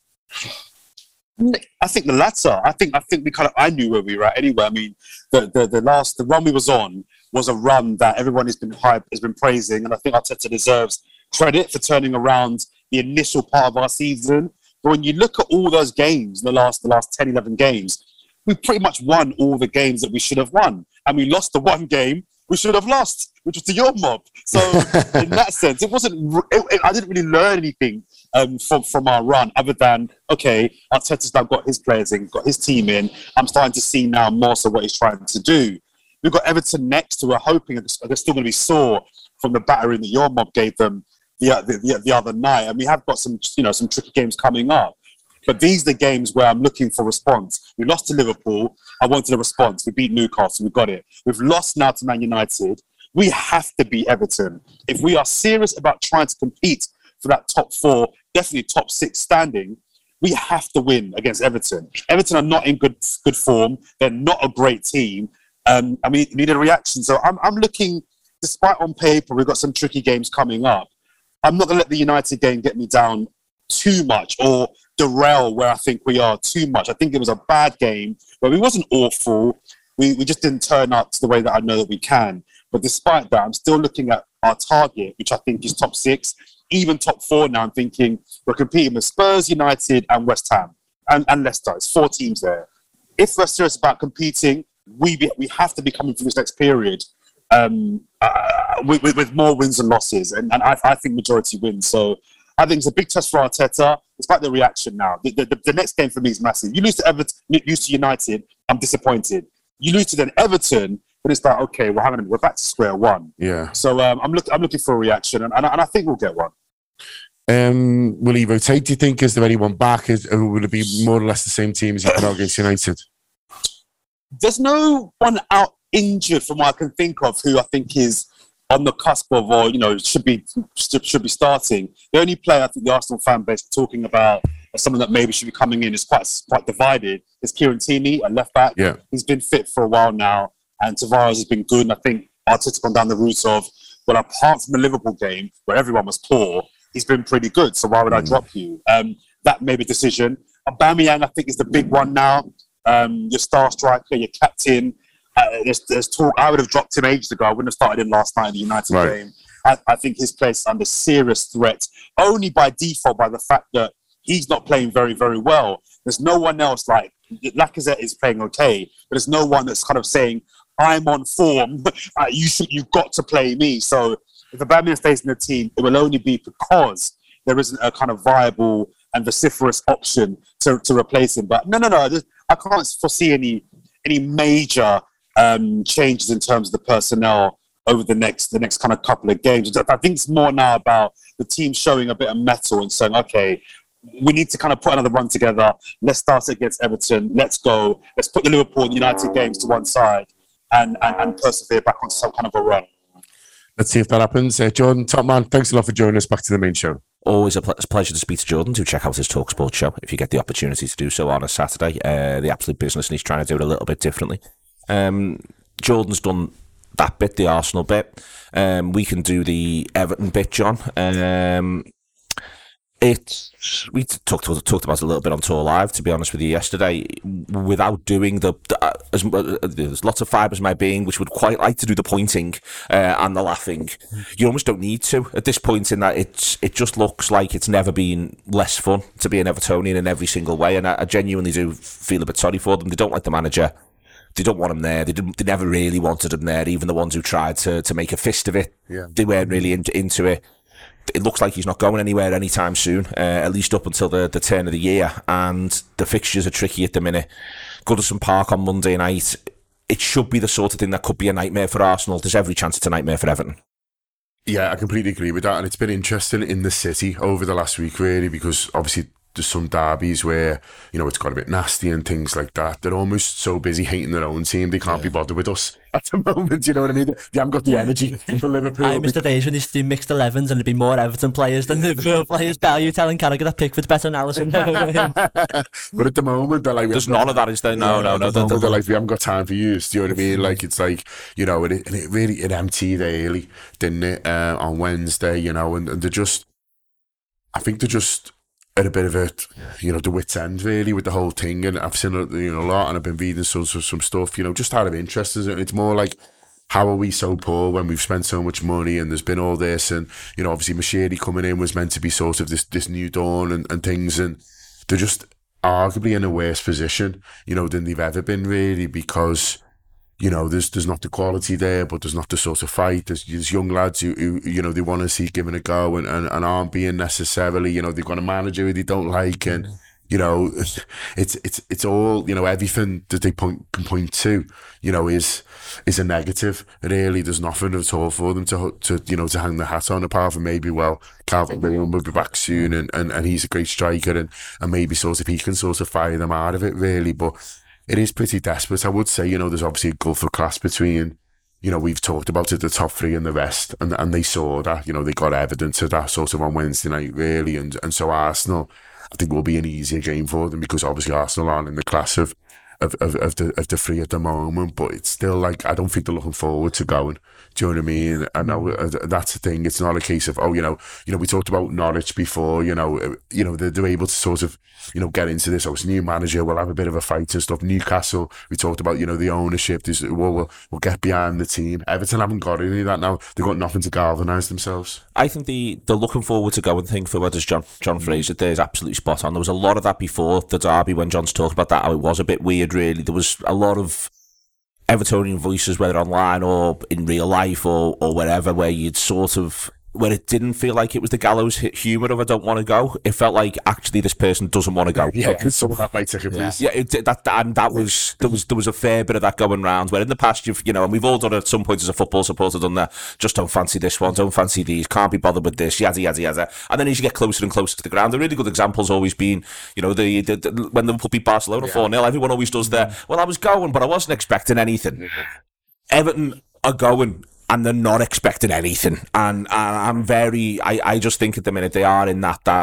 I think the latter. I think I think we kind of I knew where we were at anyway. I mean, the the, the last the run we was on was a run that everyone has been hype, has been praising, and I think Arteta deserves credit for turning around the initial part of our season. But when you look at all those games, the last the last ten, eleven games, we pretty much won all the games that we should have won. And we lost the one game we should have lost, which was to your mob. So in that sense, it wasn't, it, it, I didn't really learn anything um, from, from our run, other than, okay, Arteta's now got his players in, got his team in. I'm starting to see now more so what he's trying to do. We've got Everton next, who we're hoping they're still going to be sore from the battering that your mob gave them The, the the other night, and we have got some you know some tricky games coming up. But these are the games where I'm looking for response. We lost to Liverpool. I wanted a response. We beat Newcastle. We got it. We've lost now to Man United. We have to beat Everton if we are serious about trying to compete for that top four, definitely top six standing. We have to win against Everton. Everton are not in good good form. They're not a great team. Um, I mean, we need a reaction. So I'm I'm looking. Despite on paper, we've got some tricky games coming up. I'm not going to let the United game get me down too much or derail where I think we are too much. I think it was a bad game, but it wasn't awful. We we just didn't turn up to the way that I know that we can. But despite that, I'm still looking at our target, which I think is top six, even top four now. I'm thinking we're competing with Spurs, United, and West Ham, and, and Leicester. It's four teams there. If we're serious about competing, we be, we have to be coming through this next period Um, uh, with, with, with more wins and losses, and, and I, I think majority wins. So I think it's a big test for Arteta. It's like the reaction now. The, the, the next game for me is massive. You lose to Everton, you lose to United, I'm disappointed. You lose to then Everton, but it's like, okay, well, hang on a minute, we're back to square one. Yeah. So um, I'm, look, I'm looking for a reaction, and, and, and I think we'll get one. Um, will he rotate, do you think? Is there anyone back? Is, or will it be more or less the same team as he put out against United? There's no one out injured from what I can think of who I think is on the cusp of, or you know, should be should be starting. The only player I think the Arsenal fan base are talking about as someone that maybe should be coming in is quite quite divided is Kieran Tierney at left back. Yeah. He's been fit for a while now, and Tavares has been good. And I think Arteta's gone down the route of, well, apart from the Liverpool game where everyone was poor, he's been pretty good. So why would I drop you? Um, that may be a decision. Aubameyang, I think, is the big one now. Um, your star striker, your captain. Uh, there's, there's talk. I would have dropped him ages ago. I wouldn't have started him last night in the United Right. game. I, I think his place is under serious threat, only by default by the fact that he's not playing very, very well. There's no one else, like Lacazette is playing okay, but there's no one that's kind of saying, I'm on form, uh, you should, you've got to play me. So if Aubameyang stays in the team, it will only be because there isn't a kind of viable and vociferous option to, to replace him. But no, no, no, I can't foresee any any major um, changes in terms of the personnel over the next the next kind of couple of games. I think it's more now about the team showing a bit of mettle and saying, okay, we need to kind of put another run together. Let's start against Everton. Let's go. Let's put the Liverpool and United games to one side and, and, and persevere back on some kind of a run. Let's see if that happens. Uh, Jordan, top man, thanks a lot for joining us. Back to the main show. Always a pl- pleasure to speak to Jordan. Do check out his TalkSport show if you get the opportunity to do so on a Saturday. Uh, the Absolute Business, and he's trying to do it a little bit differently. Um, Jordan's done that bit, the Arsenal bit. Um, we can do the Everton bit, John. Um, It's we talked talked about it a little bit on Tour Live, to be honest with you, yesterday. Without doing the, the uh, as, uh, there's lots of fibres in my being which would quite like to do the pointing uh, and the laughing. You almost don't need to at this point, in that it's it just looks like it's never been less fun to be an Evertonian in every single way, and I, I genuinely do feel a bit sorry for them. They don't like the manager. They don't want him there. They didn't. They never really wanted him there. Even the ones who tried to to make a fist of it, yeah. they weren't really in, into it. It looks like he's not going anywhere anytime soon, uh, at least up until the, the turn of the year. And the fixtures are tricky at the minute. Goodison Park on Monday night. It should be the sort of thing that could be a nightmare for Arsenal. There's every chance it's a nightmare for Everton. Yeah, I completely agree with that. And it's been interesting in the city over the last week, really, because obviously there's some derbies where, you know, it's got a bit nasty and things like that. They're almost so busy hating their own team, they can't yeah. be bothered with us at the moment, you know what I mean? They haven't got the energy for Liverpool. I miss the days when they used to do mixed elevens and there'd be more Everton players than Liverpool players. Better you telling Carragher that Pickford's better than Alisson. But at the moment, they're like... There's none of that, is there? No, no, no. The they're, they're like, we haven't got time for you. Do you know what I mean? Like, it's like, you know, and it, and it really, it emptied early, didn't it, uh, on Wednesday, you know, and, and they're just... I think they're just... at a bit of a, you know, the wit's end really with the whole thing, and I've seen, you know, a lot, and I've been reading some some, some stuff, you know, just out of interest. And it's more like, how are we so poor when we've spent so much money and there's been all this, and you know, obviously Machiri coming in was meant to be sort of this this new dawn and, and things, and they're just arguably in a worse position, you know, than they've ever been really, because you know, there's there's not the quality there, but there's not the sort of fight. There's, there's young lads who, who, you know, they want to see given a go and, and, and aren't being necessarily, you know, they've got a manager who they don't like, and, you know, it's it's it's all, you know, everything that they point can point to, you know, is is a negative. Really, there's nothing at all for them to, to you know, to hang the hat on, apart from maybe, well, Calvin Williams will be back soon, and, and, and he's a great striker, and, and maybe sort of he can sort of fire them out of it, really, but it is pretty desperate. I would say, you know, there's obviously a gulf of class between, you know, we've talked about it, the top three and the rest, and and they saw that, you know, they got evidence of that sort of on Wednesday night, really, and and so Arsenal, I think, will be an easier game for them, because obviously Arsenal aren't in the class of of, of, of the of the three at the moment, but it's still like, I don't think they're looking forward to going. Do you know what I mean? I know uh, that's the thing. It's not a case of, oh, you know, you know, we talked about Norwich before, you know, uh, you know, they're, they're able to sort of, you know, get into this. Oh, it's a new manager, we'll have a bit of a fight and stuff. Newcastle, we talked about, you know, the ownership, this, we'll, we'll, we'll get behind the team. Everton haven't got any of that now. They've got nothing to galvanise themselves. I think the, the looking forward to going thing for what does John, John Fraser there is absolutely spot on. There was a lot of that before the derby when John's talked about that, how it was a bit weird, really. There was a lot of Evertonian voices, whether online or in real life or, or wherever, where you'd sort of, where it didn't feel like it was the gallows humour of I don't want to go. It felt like actually this person doesn't want to go. Yeah, because some of that might take a piece. Yeah, it, that and that was there was there was a fair bit of that going round. Where in the past, you've you know, and we've all done it at some point as a football supporter, done that. Just don't fancy this one, don't fancy these, can't be bothered with this, yada yada yada. And then as you get closer and closer to the ground, the really good example's always been, you know, the, the, the when Liverpool beat Barcelona four nil, everyone always does that. Well, I was going, but I wasn't expecting anything. Everton are going, and they're not expecting anything. And, and I'm very, I, I just think at the minute they are in that, that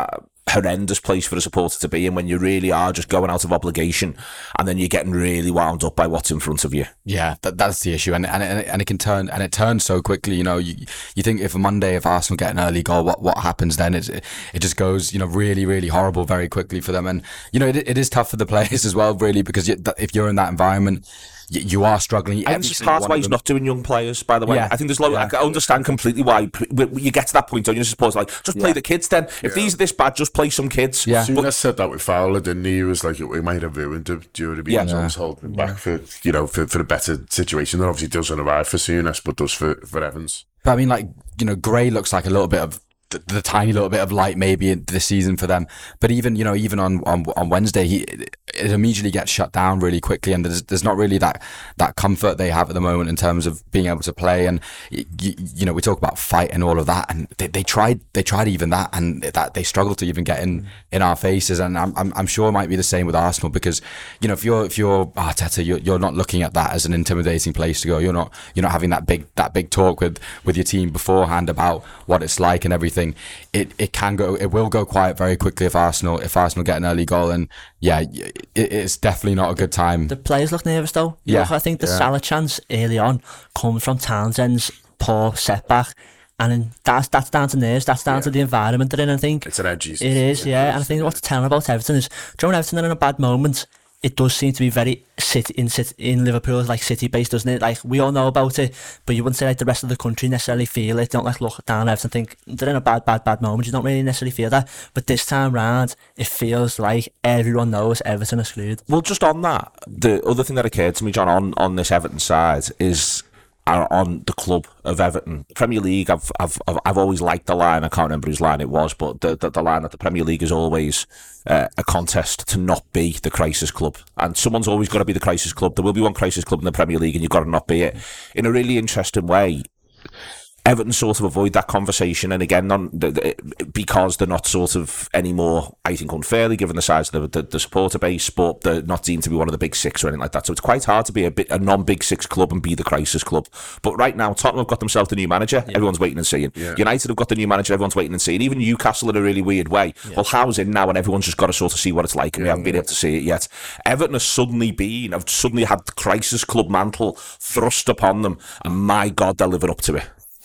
horrendous place for a supporter to be in when you really are just going out of obligation, and then you're getting really wound up by what's in front of you. Yeah, that, that's the issue, and and and it, and it can turn and it turns so quickly. You know, you you think if a Monday if Arsenal get an early goal, what what happens then? It it just goes, you know, really really horrible very quickly for them, and you know it it is tough for the players as well, really, because you, if you're in that environment, you, you are struggling. I think it's part of why he's not doing young players, by the way. Yeah. I think there's low, Yeah. I understand completely why you get to that point, don't you? Suppose like just play Yeah. the kids then. If Yeah. these are this bad, just play some kids. Yeah. Souness said that with Fowler, didn't he? He was like, it, it might have ruined him. Do you know what I mean? Yeah. So I was holding him back for, you know, for, for a better situation that obviously doesn't arrive for Souness, but does for, for Evans. But I mean, like, you know, Gray looks like a little bit of the, the tiny little bit of light maybe in this season for them. But even, you know, even on on, on Wednesday, he it immediately gets shut down really quickly, and there's there's not really that that comfort they have at the moment in terms of being able to play. And you, you know, we talk about fight and all of that, and they, they tried they tried even that, and that they struggled to even get in in our faces. And I'm I'm, I'm sure it might be the same with Arsenal, because you know if you're if you're Arteta, you're, you're not looking at that as an intimidating place to go. You're not you're not having that big that big talk with with your team beforehand about what it's like and everything. It it can go it will go quiet very quickly if Arsenal if Arsenal get an early goal, and yeah, it, it's definitely not a good time. The players look nervous though. You Yeah. look, I think the Yeah. Salah chance early on comes from Townsend's poor setback, and then that's that's down to nerves. That's down to the environment they're in. I think It's an edgy. it is, yeah. And I think what's telling about Everton is, during Everton are in a bad moment, it does seem to be very City in City in Liverpool, like City based, doesn't it? Like we all know about it, but you wouldn't say like the rest of the country necessarily feel it. Don't like look down Everton and think they're in a bad, bad, bad moment. You don't really necessarily feel that. But this time round, it feels like everyone knows Everton are screwed. Well, just on that, the other thing that occurred to me, John, on, on this Everton side is uh, on the club of Everton. Premier League, I've I've I've I've always liked the line. I can't remember whose line it was, but the the, the line that the Premier League is always uh, a contest to not be the crisis club, and someone's always got to be the crisis club. There will be one crisis club in the Premier League, and you've got to not be it. In a really interesting way, Everton sort of avoid that conversation, and again, non, the, the, because they're not sort of anymore, I think, unfairly given the size of the, the, the supporter base, but they're not deemed to be one of the big six or anything like that. So it's quite hard to be a bit a non-big six club and be the crisis club. But right now, Tottenham have got themselves the new manager. Yeah. Everyone's waiting and seeing. Yeah. United have got the new manager. Everyone's waiting and seeing. Even Newcastle in a really weird way. Yeah. Well, Howe's in now, and everyone's just got to sort of see what it's like, and yeah, we haven't been able to see it yet. Everton has suddenly been, have suddenly had the crisis club mantle thrust upon them, and my God, they're living up to it.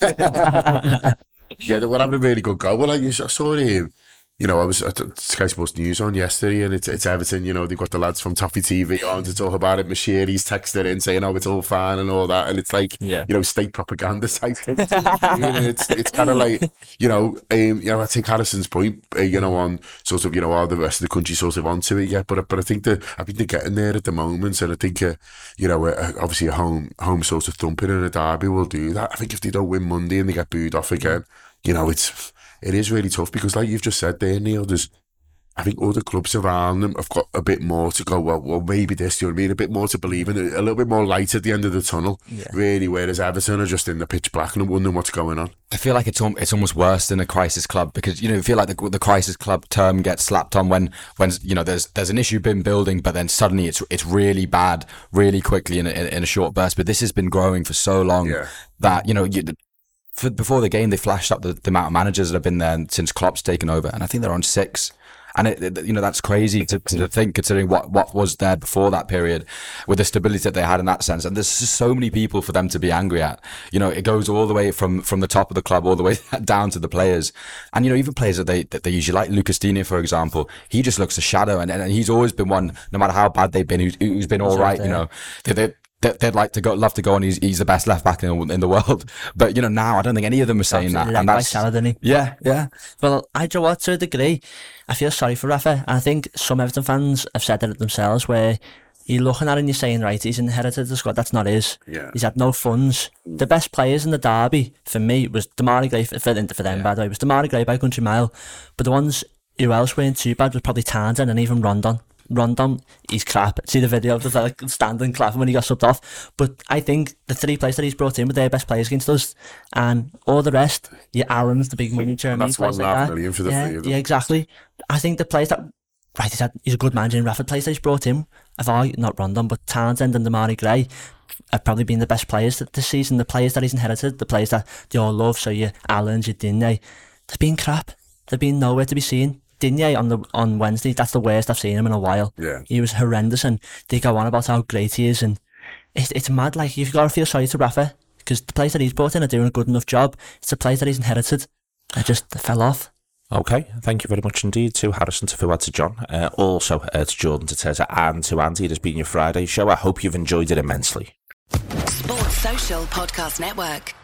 Yeah, they were having a really good go. Well, I, I saw him. You know, I was at Sky Sports News on yesterday, and it's, it's Everton. You know, they've got the lads from Toffee T V on to talk about it. Mashiri's texted in saying, "Oh, it's all fine" and all that, and it's like, yeah. you know, state propaganda type thing. it's it's kind of like, you know, um, you know, I take Harrison's point, uh, you know, on sort of, you know, all the rest of the country sort of onto it yet, but but I think that I think they're getting there at the moment, and I think, uh, you know, uh, obviously a home home sort of thumping in a derby will do that. I think if they don't win Monday and they get booed off again, you know, it's. It is really tough because, like you've just said there, Neil, there's, I think other clubs around them have got a bit more to go, well, well maybe this, you know what I mean? A bit more to believe in, a little bit more light at the end of the tunnel, yeah. really, whereas Everton are just in the pitch black and wondering what's going on. I feel like it's it's almost worse than a crisis club because, you know, I feel like the, the crisis club term gets slapped on when, when you know, there's there's an issue been building, but then suddenly it's it's really bad, really quickly in a, in a short burst. But this has been growing for so long yeah. that, you know, you... For, before the game, they flashed up the, the amount of managers that have been there since Klopp's taken over, and I think they're on six. And it, it, you know, that's crazy to, to think, considering what, what was there before that period, with the stability that they had in that sense. And there's just so many people for them to be angry at. You know, it goes all the way from, from the top of the club all the way down to the players. And you know, even players that they that they usually like, Lucas Digne, for example, he just looks a shadow, and, and he's always been one, no matter how bad they've been, who's, who's been all right. You know, they. they They'd like to go, love to go on. He's, he's the best left back in, in the world. But you know, now I don't think any of them are saying Absolutely that. And that's Salah, didn't he? Yeah, yeah. Well, I do what to a degree. I feel sorry for Rafa. And I think some Everton fans have said it themselves, where you're looking at it and you're saying, right, he's inherited the squad. That's not his. Yeah. He's had no funds. The best players in the derby for me was Damari Gray for, for them. Yeah. By the way, it was Damari Gray by country mile. But the ones who else weren't too bad was probably Townsend and even Rondon. Rondon, he's crap. See the video of the like, standing clapping when he got subbed off. But I think the three players that he's brought in were their best players against us, and all the rest, your Aaron's the big money German. That's one and a half million for the yeah, three of them. Yeah, exactly. I think the players that right, he's, had, he's a good manager. In Rafa, players that he's brought in, have all, not Rondon, but Townsend and Damari Gray have probably been the best players this season. The players that he's inherited, the players that they all love. So your Allens, your Digne, they've been crap. They've been nowhere to be seen. Digne on the on Wednesday, that's the worst I've seen him in a while. Yeah. He was horrendous, and they go on about how great he is, and it, it's mad. Like, you've got to feel sorry to Rafa, because the players that he's brought in are doing a good enough job. It's the players that he's inherited. I just fell off. Okay, thank you very much indeed to Harrison, to Fuad, to John, uh, also uh, to Jordan, to Tezza, and to Andy. It has been your Friday show. I hope you've enjoyed it immensely. Sports Social Podcast Network.